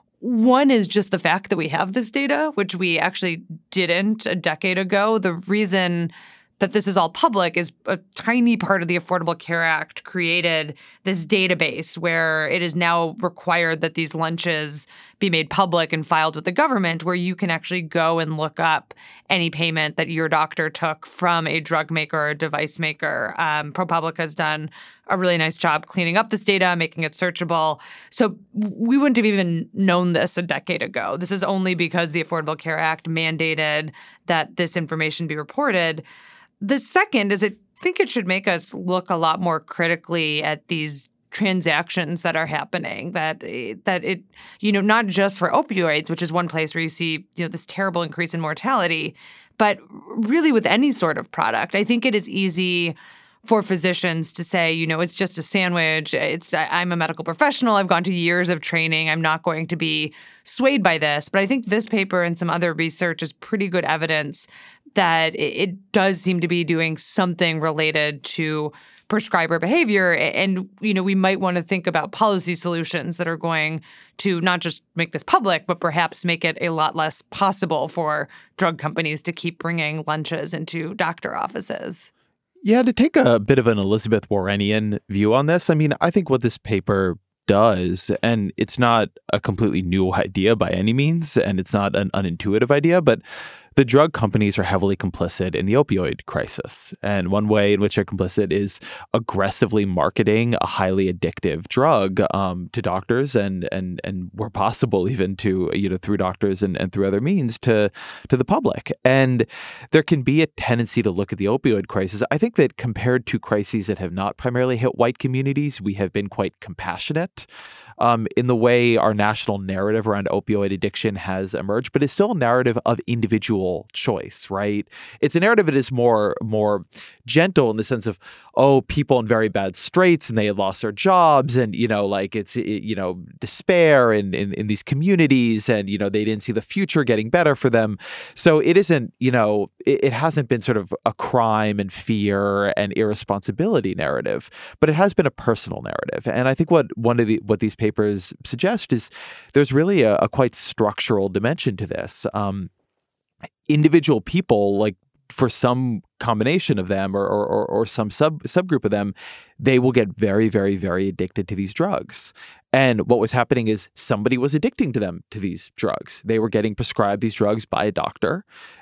One is just the fact that we have this data, which we actually didn't a decade ago. The reason that this is all public is a tiny part of the Affordable Care Act created this database where it is now required that these lunches be made public and filed with the government, where you can actually go and look up any payment that your doctor took from a drug maker or a device maker. Um, ProPublica has done a really nice job cleaning up this data, making it searchable. So we wouldn't have even known this a decade ago. This is only because the Affordable Care Act mandated that this information be reported. The second is I think it should make us look a lot more critically at these transactions that are happening, that that it, you know, not just for opioids, which is one place where you see, you know, this terrible increase in mortality, but really with any sort of product. I think it is easy for physicians to say, you know, it's just a sandwich. It's I'm a medical professional. I've gone to years of training. I'm not going to be swayed by this. But I think this paper and some other research is pretty good evidence that it, it does seem to be doing something related to prescriber behavior. And, you know, we might want to think about policy solutions that are going to not just make this public, but perhaps make it a lot less possible for drug companies to keep bringing lunches into doctor offices. Yeah, to take a bit of an Elizabeth Warrenian view on this, I mean, I think what this paper does, and it's not a completely new idea by any means, and it's not an unintuitive idea, but the drug companies are heavily complicit in the opioid crisis. And one way in which they're complicit is aggressively marketing a highly addictive drug um, to doctors and and and where possible even to, you know, through doctors and, and through other means to to the public. And there can be a tendency to look at the opioid crisis. I think that compared to crises that have not primarily hit white communities, we have been quite compassionate um, in the way our national narrative around opioid addiction has emerged, but it's still a narrative of individual choice, right? It's a narrative that is more more gentle in the sense of, oh, people in very bad straits and they had lost their jobs, and, you know, like it's, it, you know, despair in, in in these communities, and, you know, they didn't see the future getting better for them. So it isn't, you know, it, it hasn't been sort of a crime and fear and irresponsibility narrative, but it has been a personal narrative. And I think what one of the what these papers suggest is there's really a, a quite structural dimension to this. Um, individual people, like for some combination of them or, or, or some sub subgroup of them, they will get very, very, very addicted to these drugs. And what was happening is somebody was addicting to them, to these drugs. They were getting prescribed these drugs by a doctor.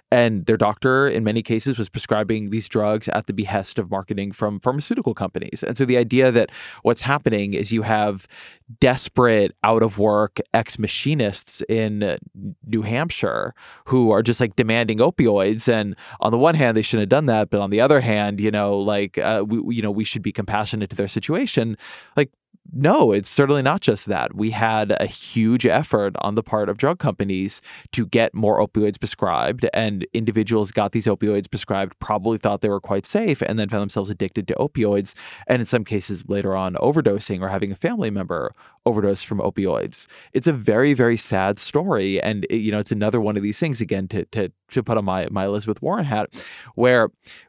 and their doctor, in many cases, was prescribing these drugs at the behest of marketing from pharmaceutical companies. And so the idea that what's happening is you have desperate, out-of-work ex-machinists in New Hampshire who are just like demanding opioids. And on the one hand, they shouldn't have done that. But on the other hand, you know, like, uh, we, you know, we should be compassionate to their situation. Like, no, it's certainly not just that. We had a huge effort on the part of drug companies to get more opioids prescribed, and individuals got these opioids prescribed, probably thought they were quite safe, and then found themselves addicted to opioids, and in some cases later on overdosing or having a family member overdose from opioids. It's a very, very sad story, and it, you know, it's another one of these things, again, to to to put on my my Elizabeth Warren hat, where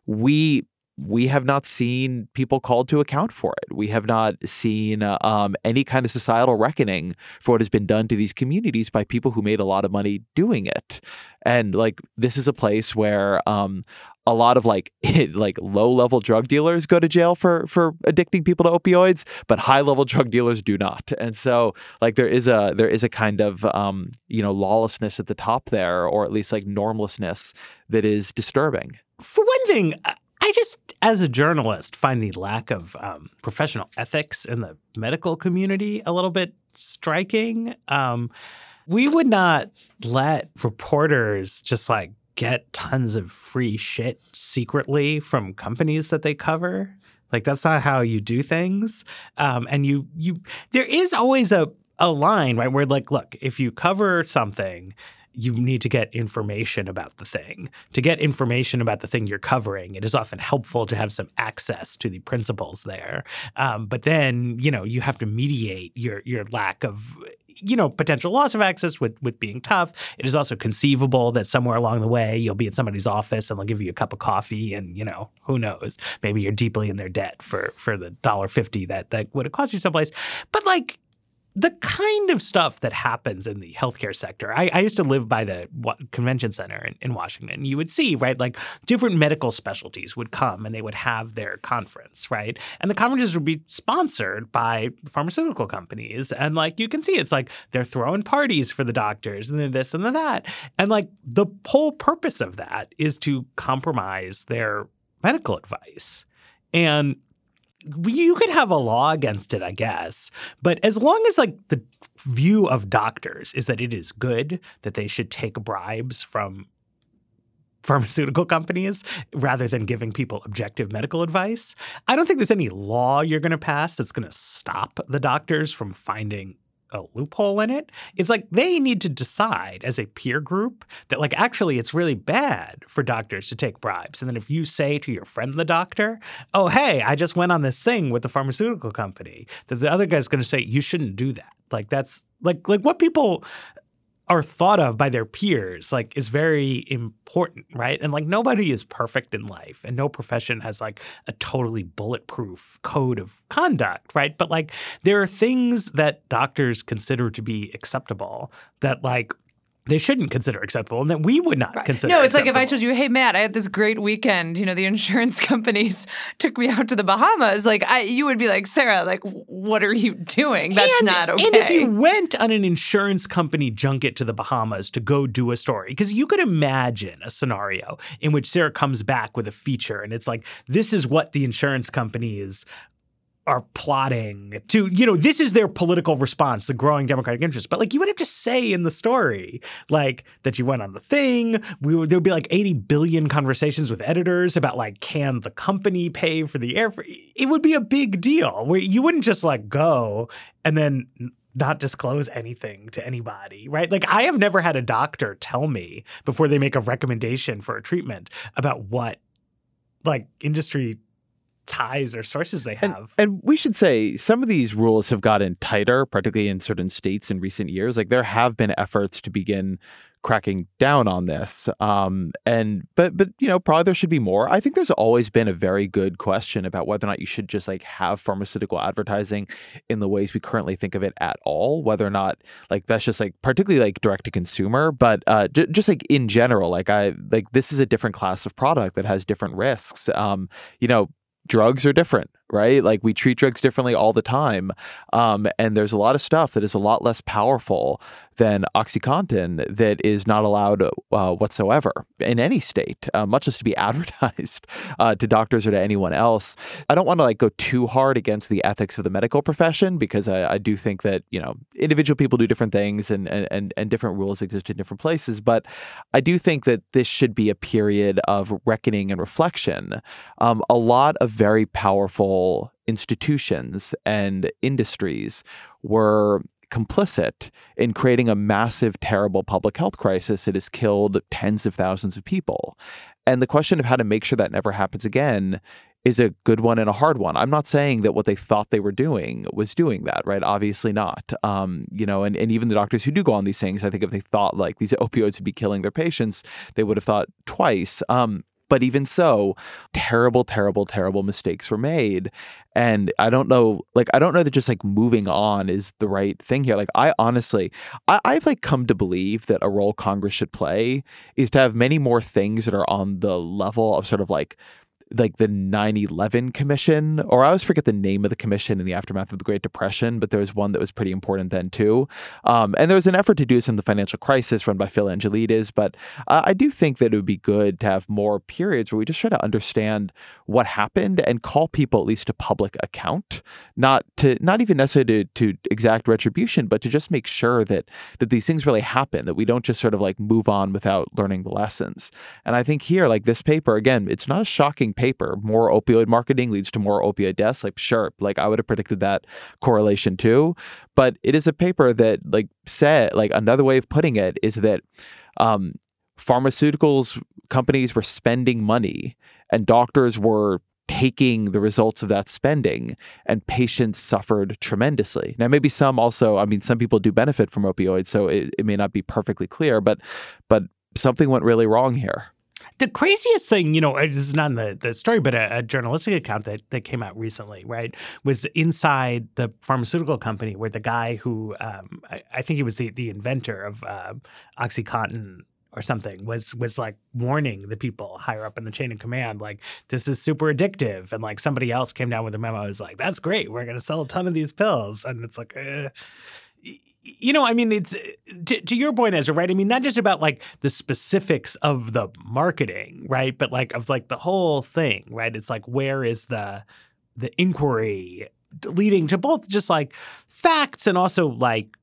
we. We have not seen people called to account for it. We have not seen uh, um, any kind of societal reckoning for what has been done to these communities by people who made a lot of money doing it. And like, this is a place where um, a lot of like like low level drug dealers go to jail for for addicting people to opioids, but high level drug dealers do not. And so like there is a there is a kind of um, you know lawlessness at the top there, or at least like normlessness that is disturbing. For one thing, I just, as a journalist, find the lack of um, professional ethics in the medical community a little bit striking. Um, we would not let reporters just like get tons of free shit secretly from companies that they cover. Like, that's not how you do things. Um, and you, you, there is always a, a line, right, where like, look, if you cover something, you need to get information about the thing. To get information about the thing you're covering, it is often helpful to have some access to the principles there. Um, but then, you know, you have to mediate your your lack of, you know, potential loss of access with with being tough. It is also conceivable that somewhere along the way you'll be at somebody's office and they'll give you a cup of coffee, and, you know, who knows? Maybe you're deeply in their debt for for the one dollar fifty that that would have cost you someplace. But like, the kind of stuff that happens in the healthcare sector, I, I used to live by the convention center in, in Washington. You would see, right, like different medical specialties would come and they would have their conference, right? And the conferences would be sponsored by pharmaceutical companies. And like, you can see it's like they're throwing parties for the doctors and then this and then that. And like, the whole purpose of that is to compromise their medical advice. And you could have a law against it, I guess. But as long as like the view of doctors is that it is good that they should take bribes from pharmaceutical companies rather than giving people objective medical advice, I don't think there's any law you're going to pass that's going to stop the doctors from finding a loophole in it. It's like they need to decide as a peer group that like actually it's really bad for doctors to take bribes. And then if you say to your friend the doctor, oh, hey, I just went on this thing with the pharmaceutical company, that the other guy's going to say you shouldn't do that. Like that's like like what people are thought of by their peers, like, is very important, right? And like nobody is perfect in life, and no profession has like a totally bulletproof code of conduct, right? But like there are things that doctors consider to be acceptable that like they shouldn't consider acceptable and that we would not right. consider No, it's acceptable. like if I told you, hey, Matt, I had this great weekend. You know, the insurance companies took me out to the Bahamas. Like, I, you would be like, Sarah, like, what are you doing? That's and, not okay. And if you went on an insurance company junket to the Bahamas to go do a story, because you could imagine a scenario in which Sarah comes back with a feature and it's like, this is what the insurance company is are plotting to, you know, this is their political response to growing Democratic interest. But like, you would have to say in the story, like, that you went on the thing. We would, there would be like eighty billion conversations with editors about like, can the company pay for the air? It would be a big deal where you wouldn't just like go and then not disclose anything to anybody, right? Like, I have never had a doctor tell me before they make a recommendation for a treatment about what like industry ties or sources they have. And, and we should say some of these rules have gotten tighter, particularly in certain states in recent years. Like there have been efforts to begin cracking down on this. Um, and but but you know, probably there should be more. I think there's always been a very good question about whether or not you should just like have pharmaceutical advertising in the ways we currently think of it at all, whether or not like that's just like particularly like direct to consumer, but uh, j- just like in general, like I like this is a different class of product that has different risks. Um, you know, drugs are different right? Like we treat drugs differently all the time. Um, and there's a lot of stuff that is a lot less powerful than OxyContin that is not allowed uh, whatsoever in any state, uh, much less to be advertised uh, to doctors or to anyone else. I don't want to like go too hard against the ethics of the medical profession because I, I do think that, you know, individual people do different things and, and, and different rules exist in different places. But I do think that this should be a period of reckoning and reflection. Um, a lot of very powerful institutions and industries were complicit in creating a massive, terrible public health crisis that has killed tens of thousands of people. And the question of how to make sure that never happens again is a good one and a hard one. I'm not saying that what they thought they were doing was doing that, right? Obviously not. Um, you know, and, and even the doctors who do go on these things, I think if they thought like these opioids would be killing their patients, they would have thought twice. Um, But even so, terrible, terrible, terrible mistakes were made. And I don't know, like, I don't know that just like moving on is the right thing here. Like, I honestly, I, I've like come to believe that a role Congress should play is to have many more things that are on the level of sort of like, like the nine eleven Commission, or I always forget the name of the commission in the aftermath of the Great Depression, but there was one that was pretty important then too. Um, and there was an effort to do this in the financial crisis run by Phil Angelides, but uh, I do think that it would be good to have more periods where we just try to understand what happened and call people at least to public account, not to not even necessarily to, to exact retribution, but to just make sure that that these things really happen, that we don't just sort of like move on without learning the lessons. And I think here, like this paper, again, it's not a shocking paper. More opioid marketing leads to more opioid deaths. Like, sure, like I would have predicted that correlation too. But it is a paper that like said, like another way of putting it is that um, pharmaceuticals companies were spending money and doctors were taking the results of that spending, and patients suffered tremendously. Now, maybe some also, I mean, some people do benefit from opioids, so it, it may not be perfectly clear, but but something went really wrong here. The craziest thing, you know, this is not in the, the story, but a, a journalistic account that, that came out recently, right, was inside the pharmaceutical company where the guy who, um, I, I think he was the, the inventor of uh, OxyContin or something, was was like warning the people higher up in the chain of command, like, this is super addictive. And like somebody else came down with a memo, was like, that's great, we're going to sell a ton of these pills. And it's like, uh, you know, I mean, it's to, to your point, Ezra, right? I mean, not just about like the specifics of the marketing, right? But like of like the whole thing, right? It's like, where is the the inquiry leading to both just like facts and also like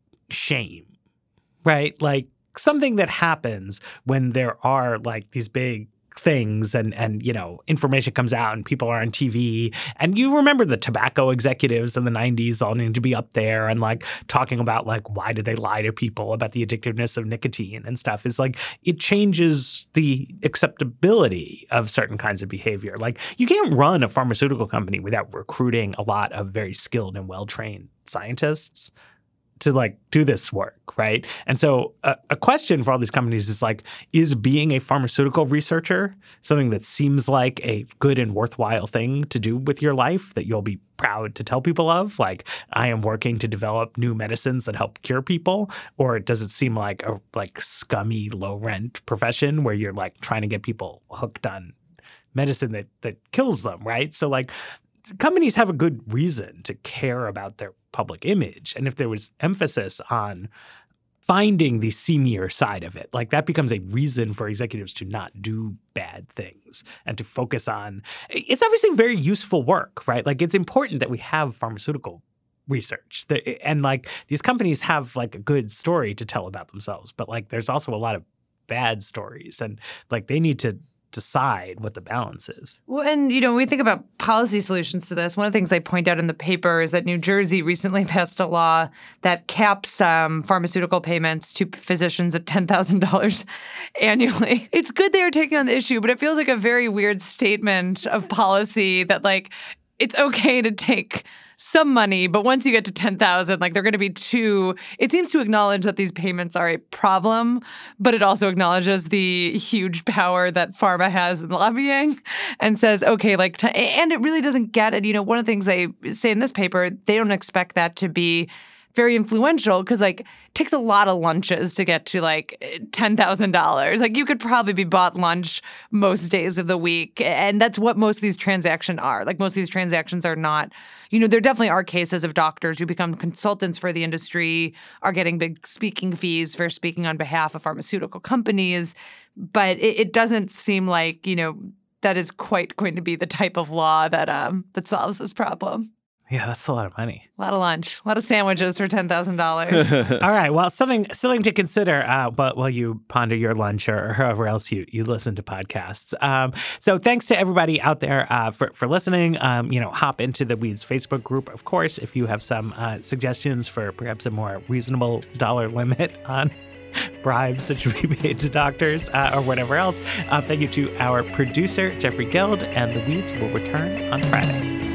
shame, right? Like something that happens when there are like these big things and, and, you know, information comes out and people are on T V, and you remember the tobacco executives in the nineties all need to be up there and like talking about like, why did they lie to people about the addictiveness of nicotine and stuff. Is like, it changes the acceptability of certain kinds of behavior. Like, you can't run a pharmaceutical company without recruiting a lot of very skilled and well-trained scientists to like do this work, right? And so uh, a question for all these companies is like, is being a pharmaceutical researcher something that seems like a good and worthwhile thing to do with your life that you'll be proud to tell people of? Like, I am working to develop new medicines that help cure people? Or does it seem like a like scummy, low rent profession where you're like trying to get people hooked on medicine that that kills them, right? So like, companies have a good reason to care about their public image. And if there was emphasis on finding the seamier side of it, like that becomes a reason for executives to not do bad things and to focus on, it's obviously very useful work, right? Like, it's important that we have pharmaceutical research that, and like these companies have like a good story to tell about themselves, but like there's also a lot of bad stories, and like they need to decide what the balance is. Well, and, you know, when we think about policy solutions to this, one of the things they point out in the paper is that New Jersey recently passed a law that caps um, pharmaceutical payments to physicians at ten thousand dollars annually. It's good they are taking on the issue, but it feels like a very weird statement of policy that, like, it's okay to take some money, but once you get to ten thousand, like, they're going to be too, it seems to acknowledge that these payments are a problem, but it also acknowledges the huge power that pharma has in lobbying and says, okay, like, t- and it really doesn't get it. You know, one of the things they say in this paper, they don't expect that to be very influential because, like, it takes a lot of lunches to get to, like, ten thousand dollars. Like, you could probably be bought lunch most days of the week. And that's what most of these transactions are. Like, most of these transactions are not, you know, there definitely are cases of doctors who become consultants for the industry, are getting big speaking fees for speaking on behalf of pharmaceutical companies. But it, it doesn't seem like, you know, that is quite going to be the type of law that um that solves this problem. Yeah, that's a lot of money. A lot of lunch, a lot of sandwiches for ten thousand dollars. All right. Well, something something to consider uh, but while you ponder your lunch or, or however else you, you listen to podcasts. Um, so thanks to everybody out there uh, for, for listening. Um, you know, hop into the Weeds Facebook group, of course, if you have some uh, suggestions for perhaps a more reasonable dollar limit on bribes that should be paid to doctors uh, or whatever else. Uh, thank you to our producer, Jeffrey Gild, and the Weeds will return on Friday.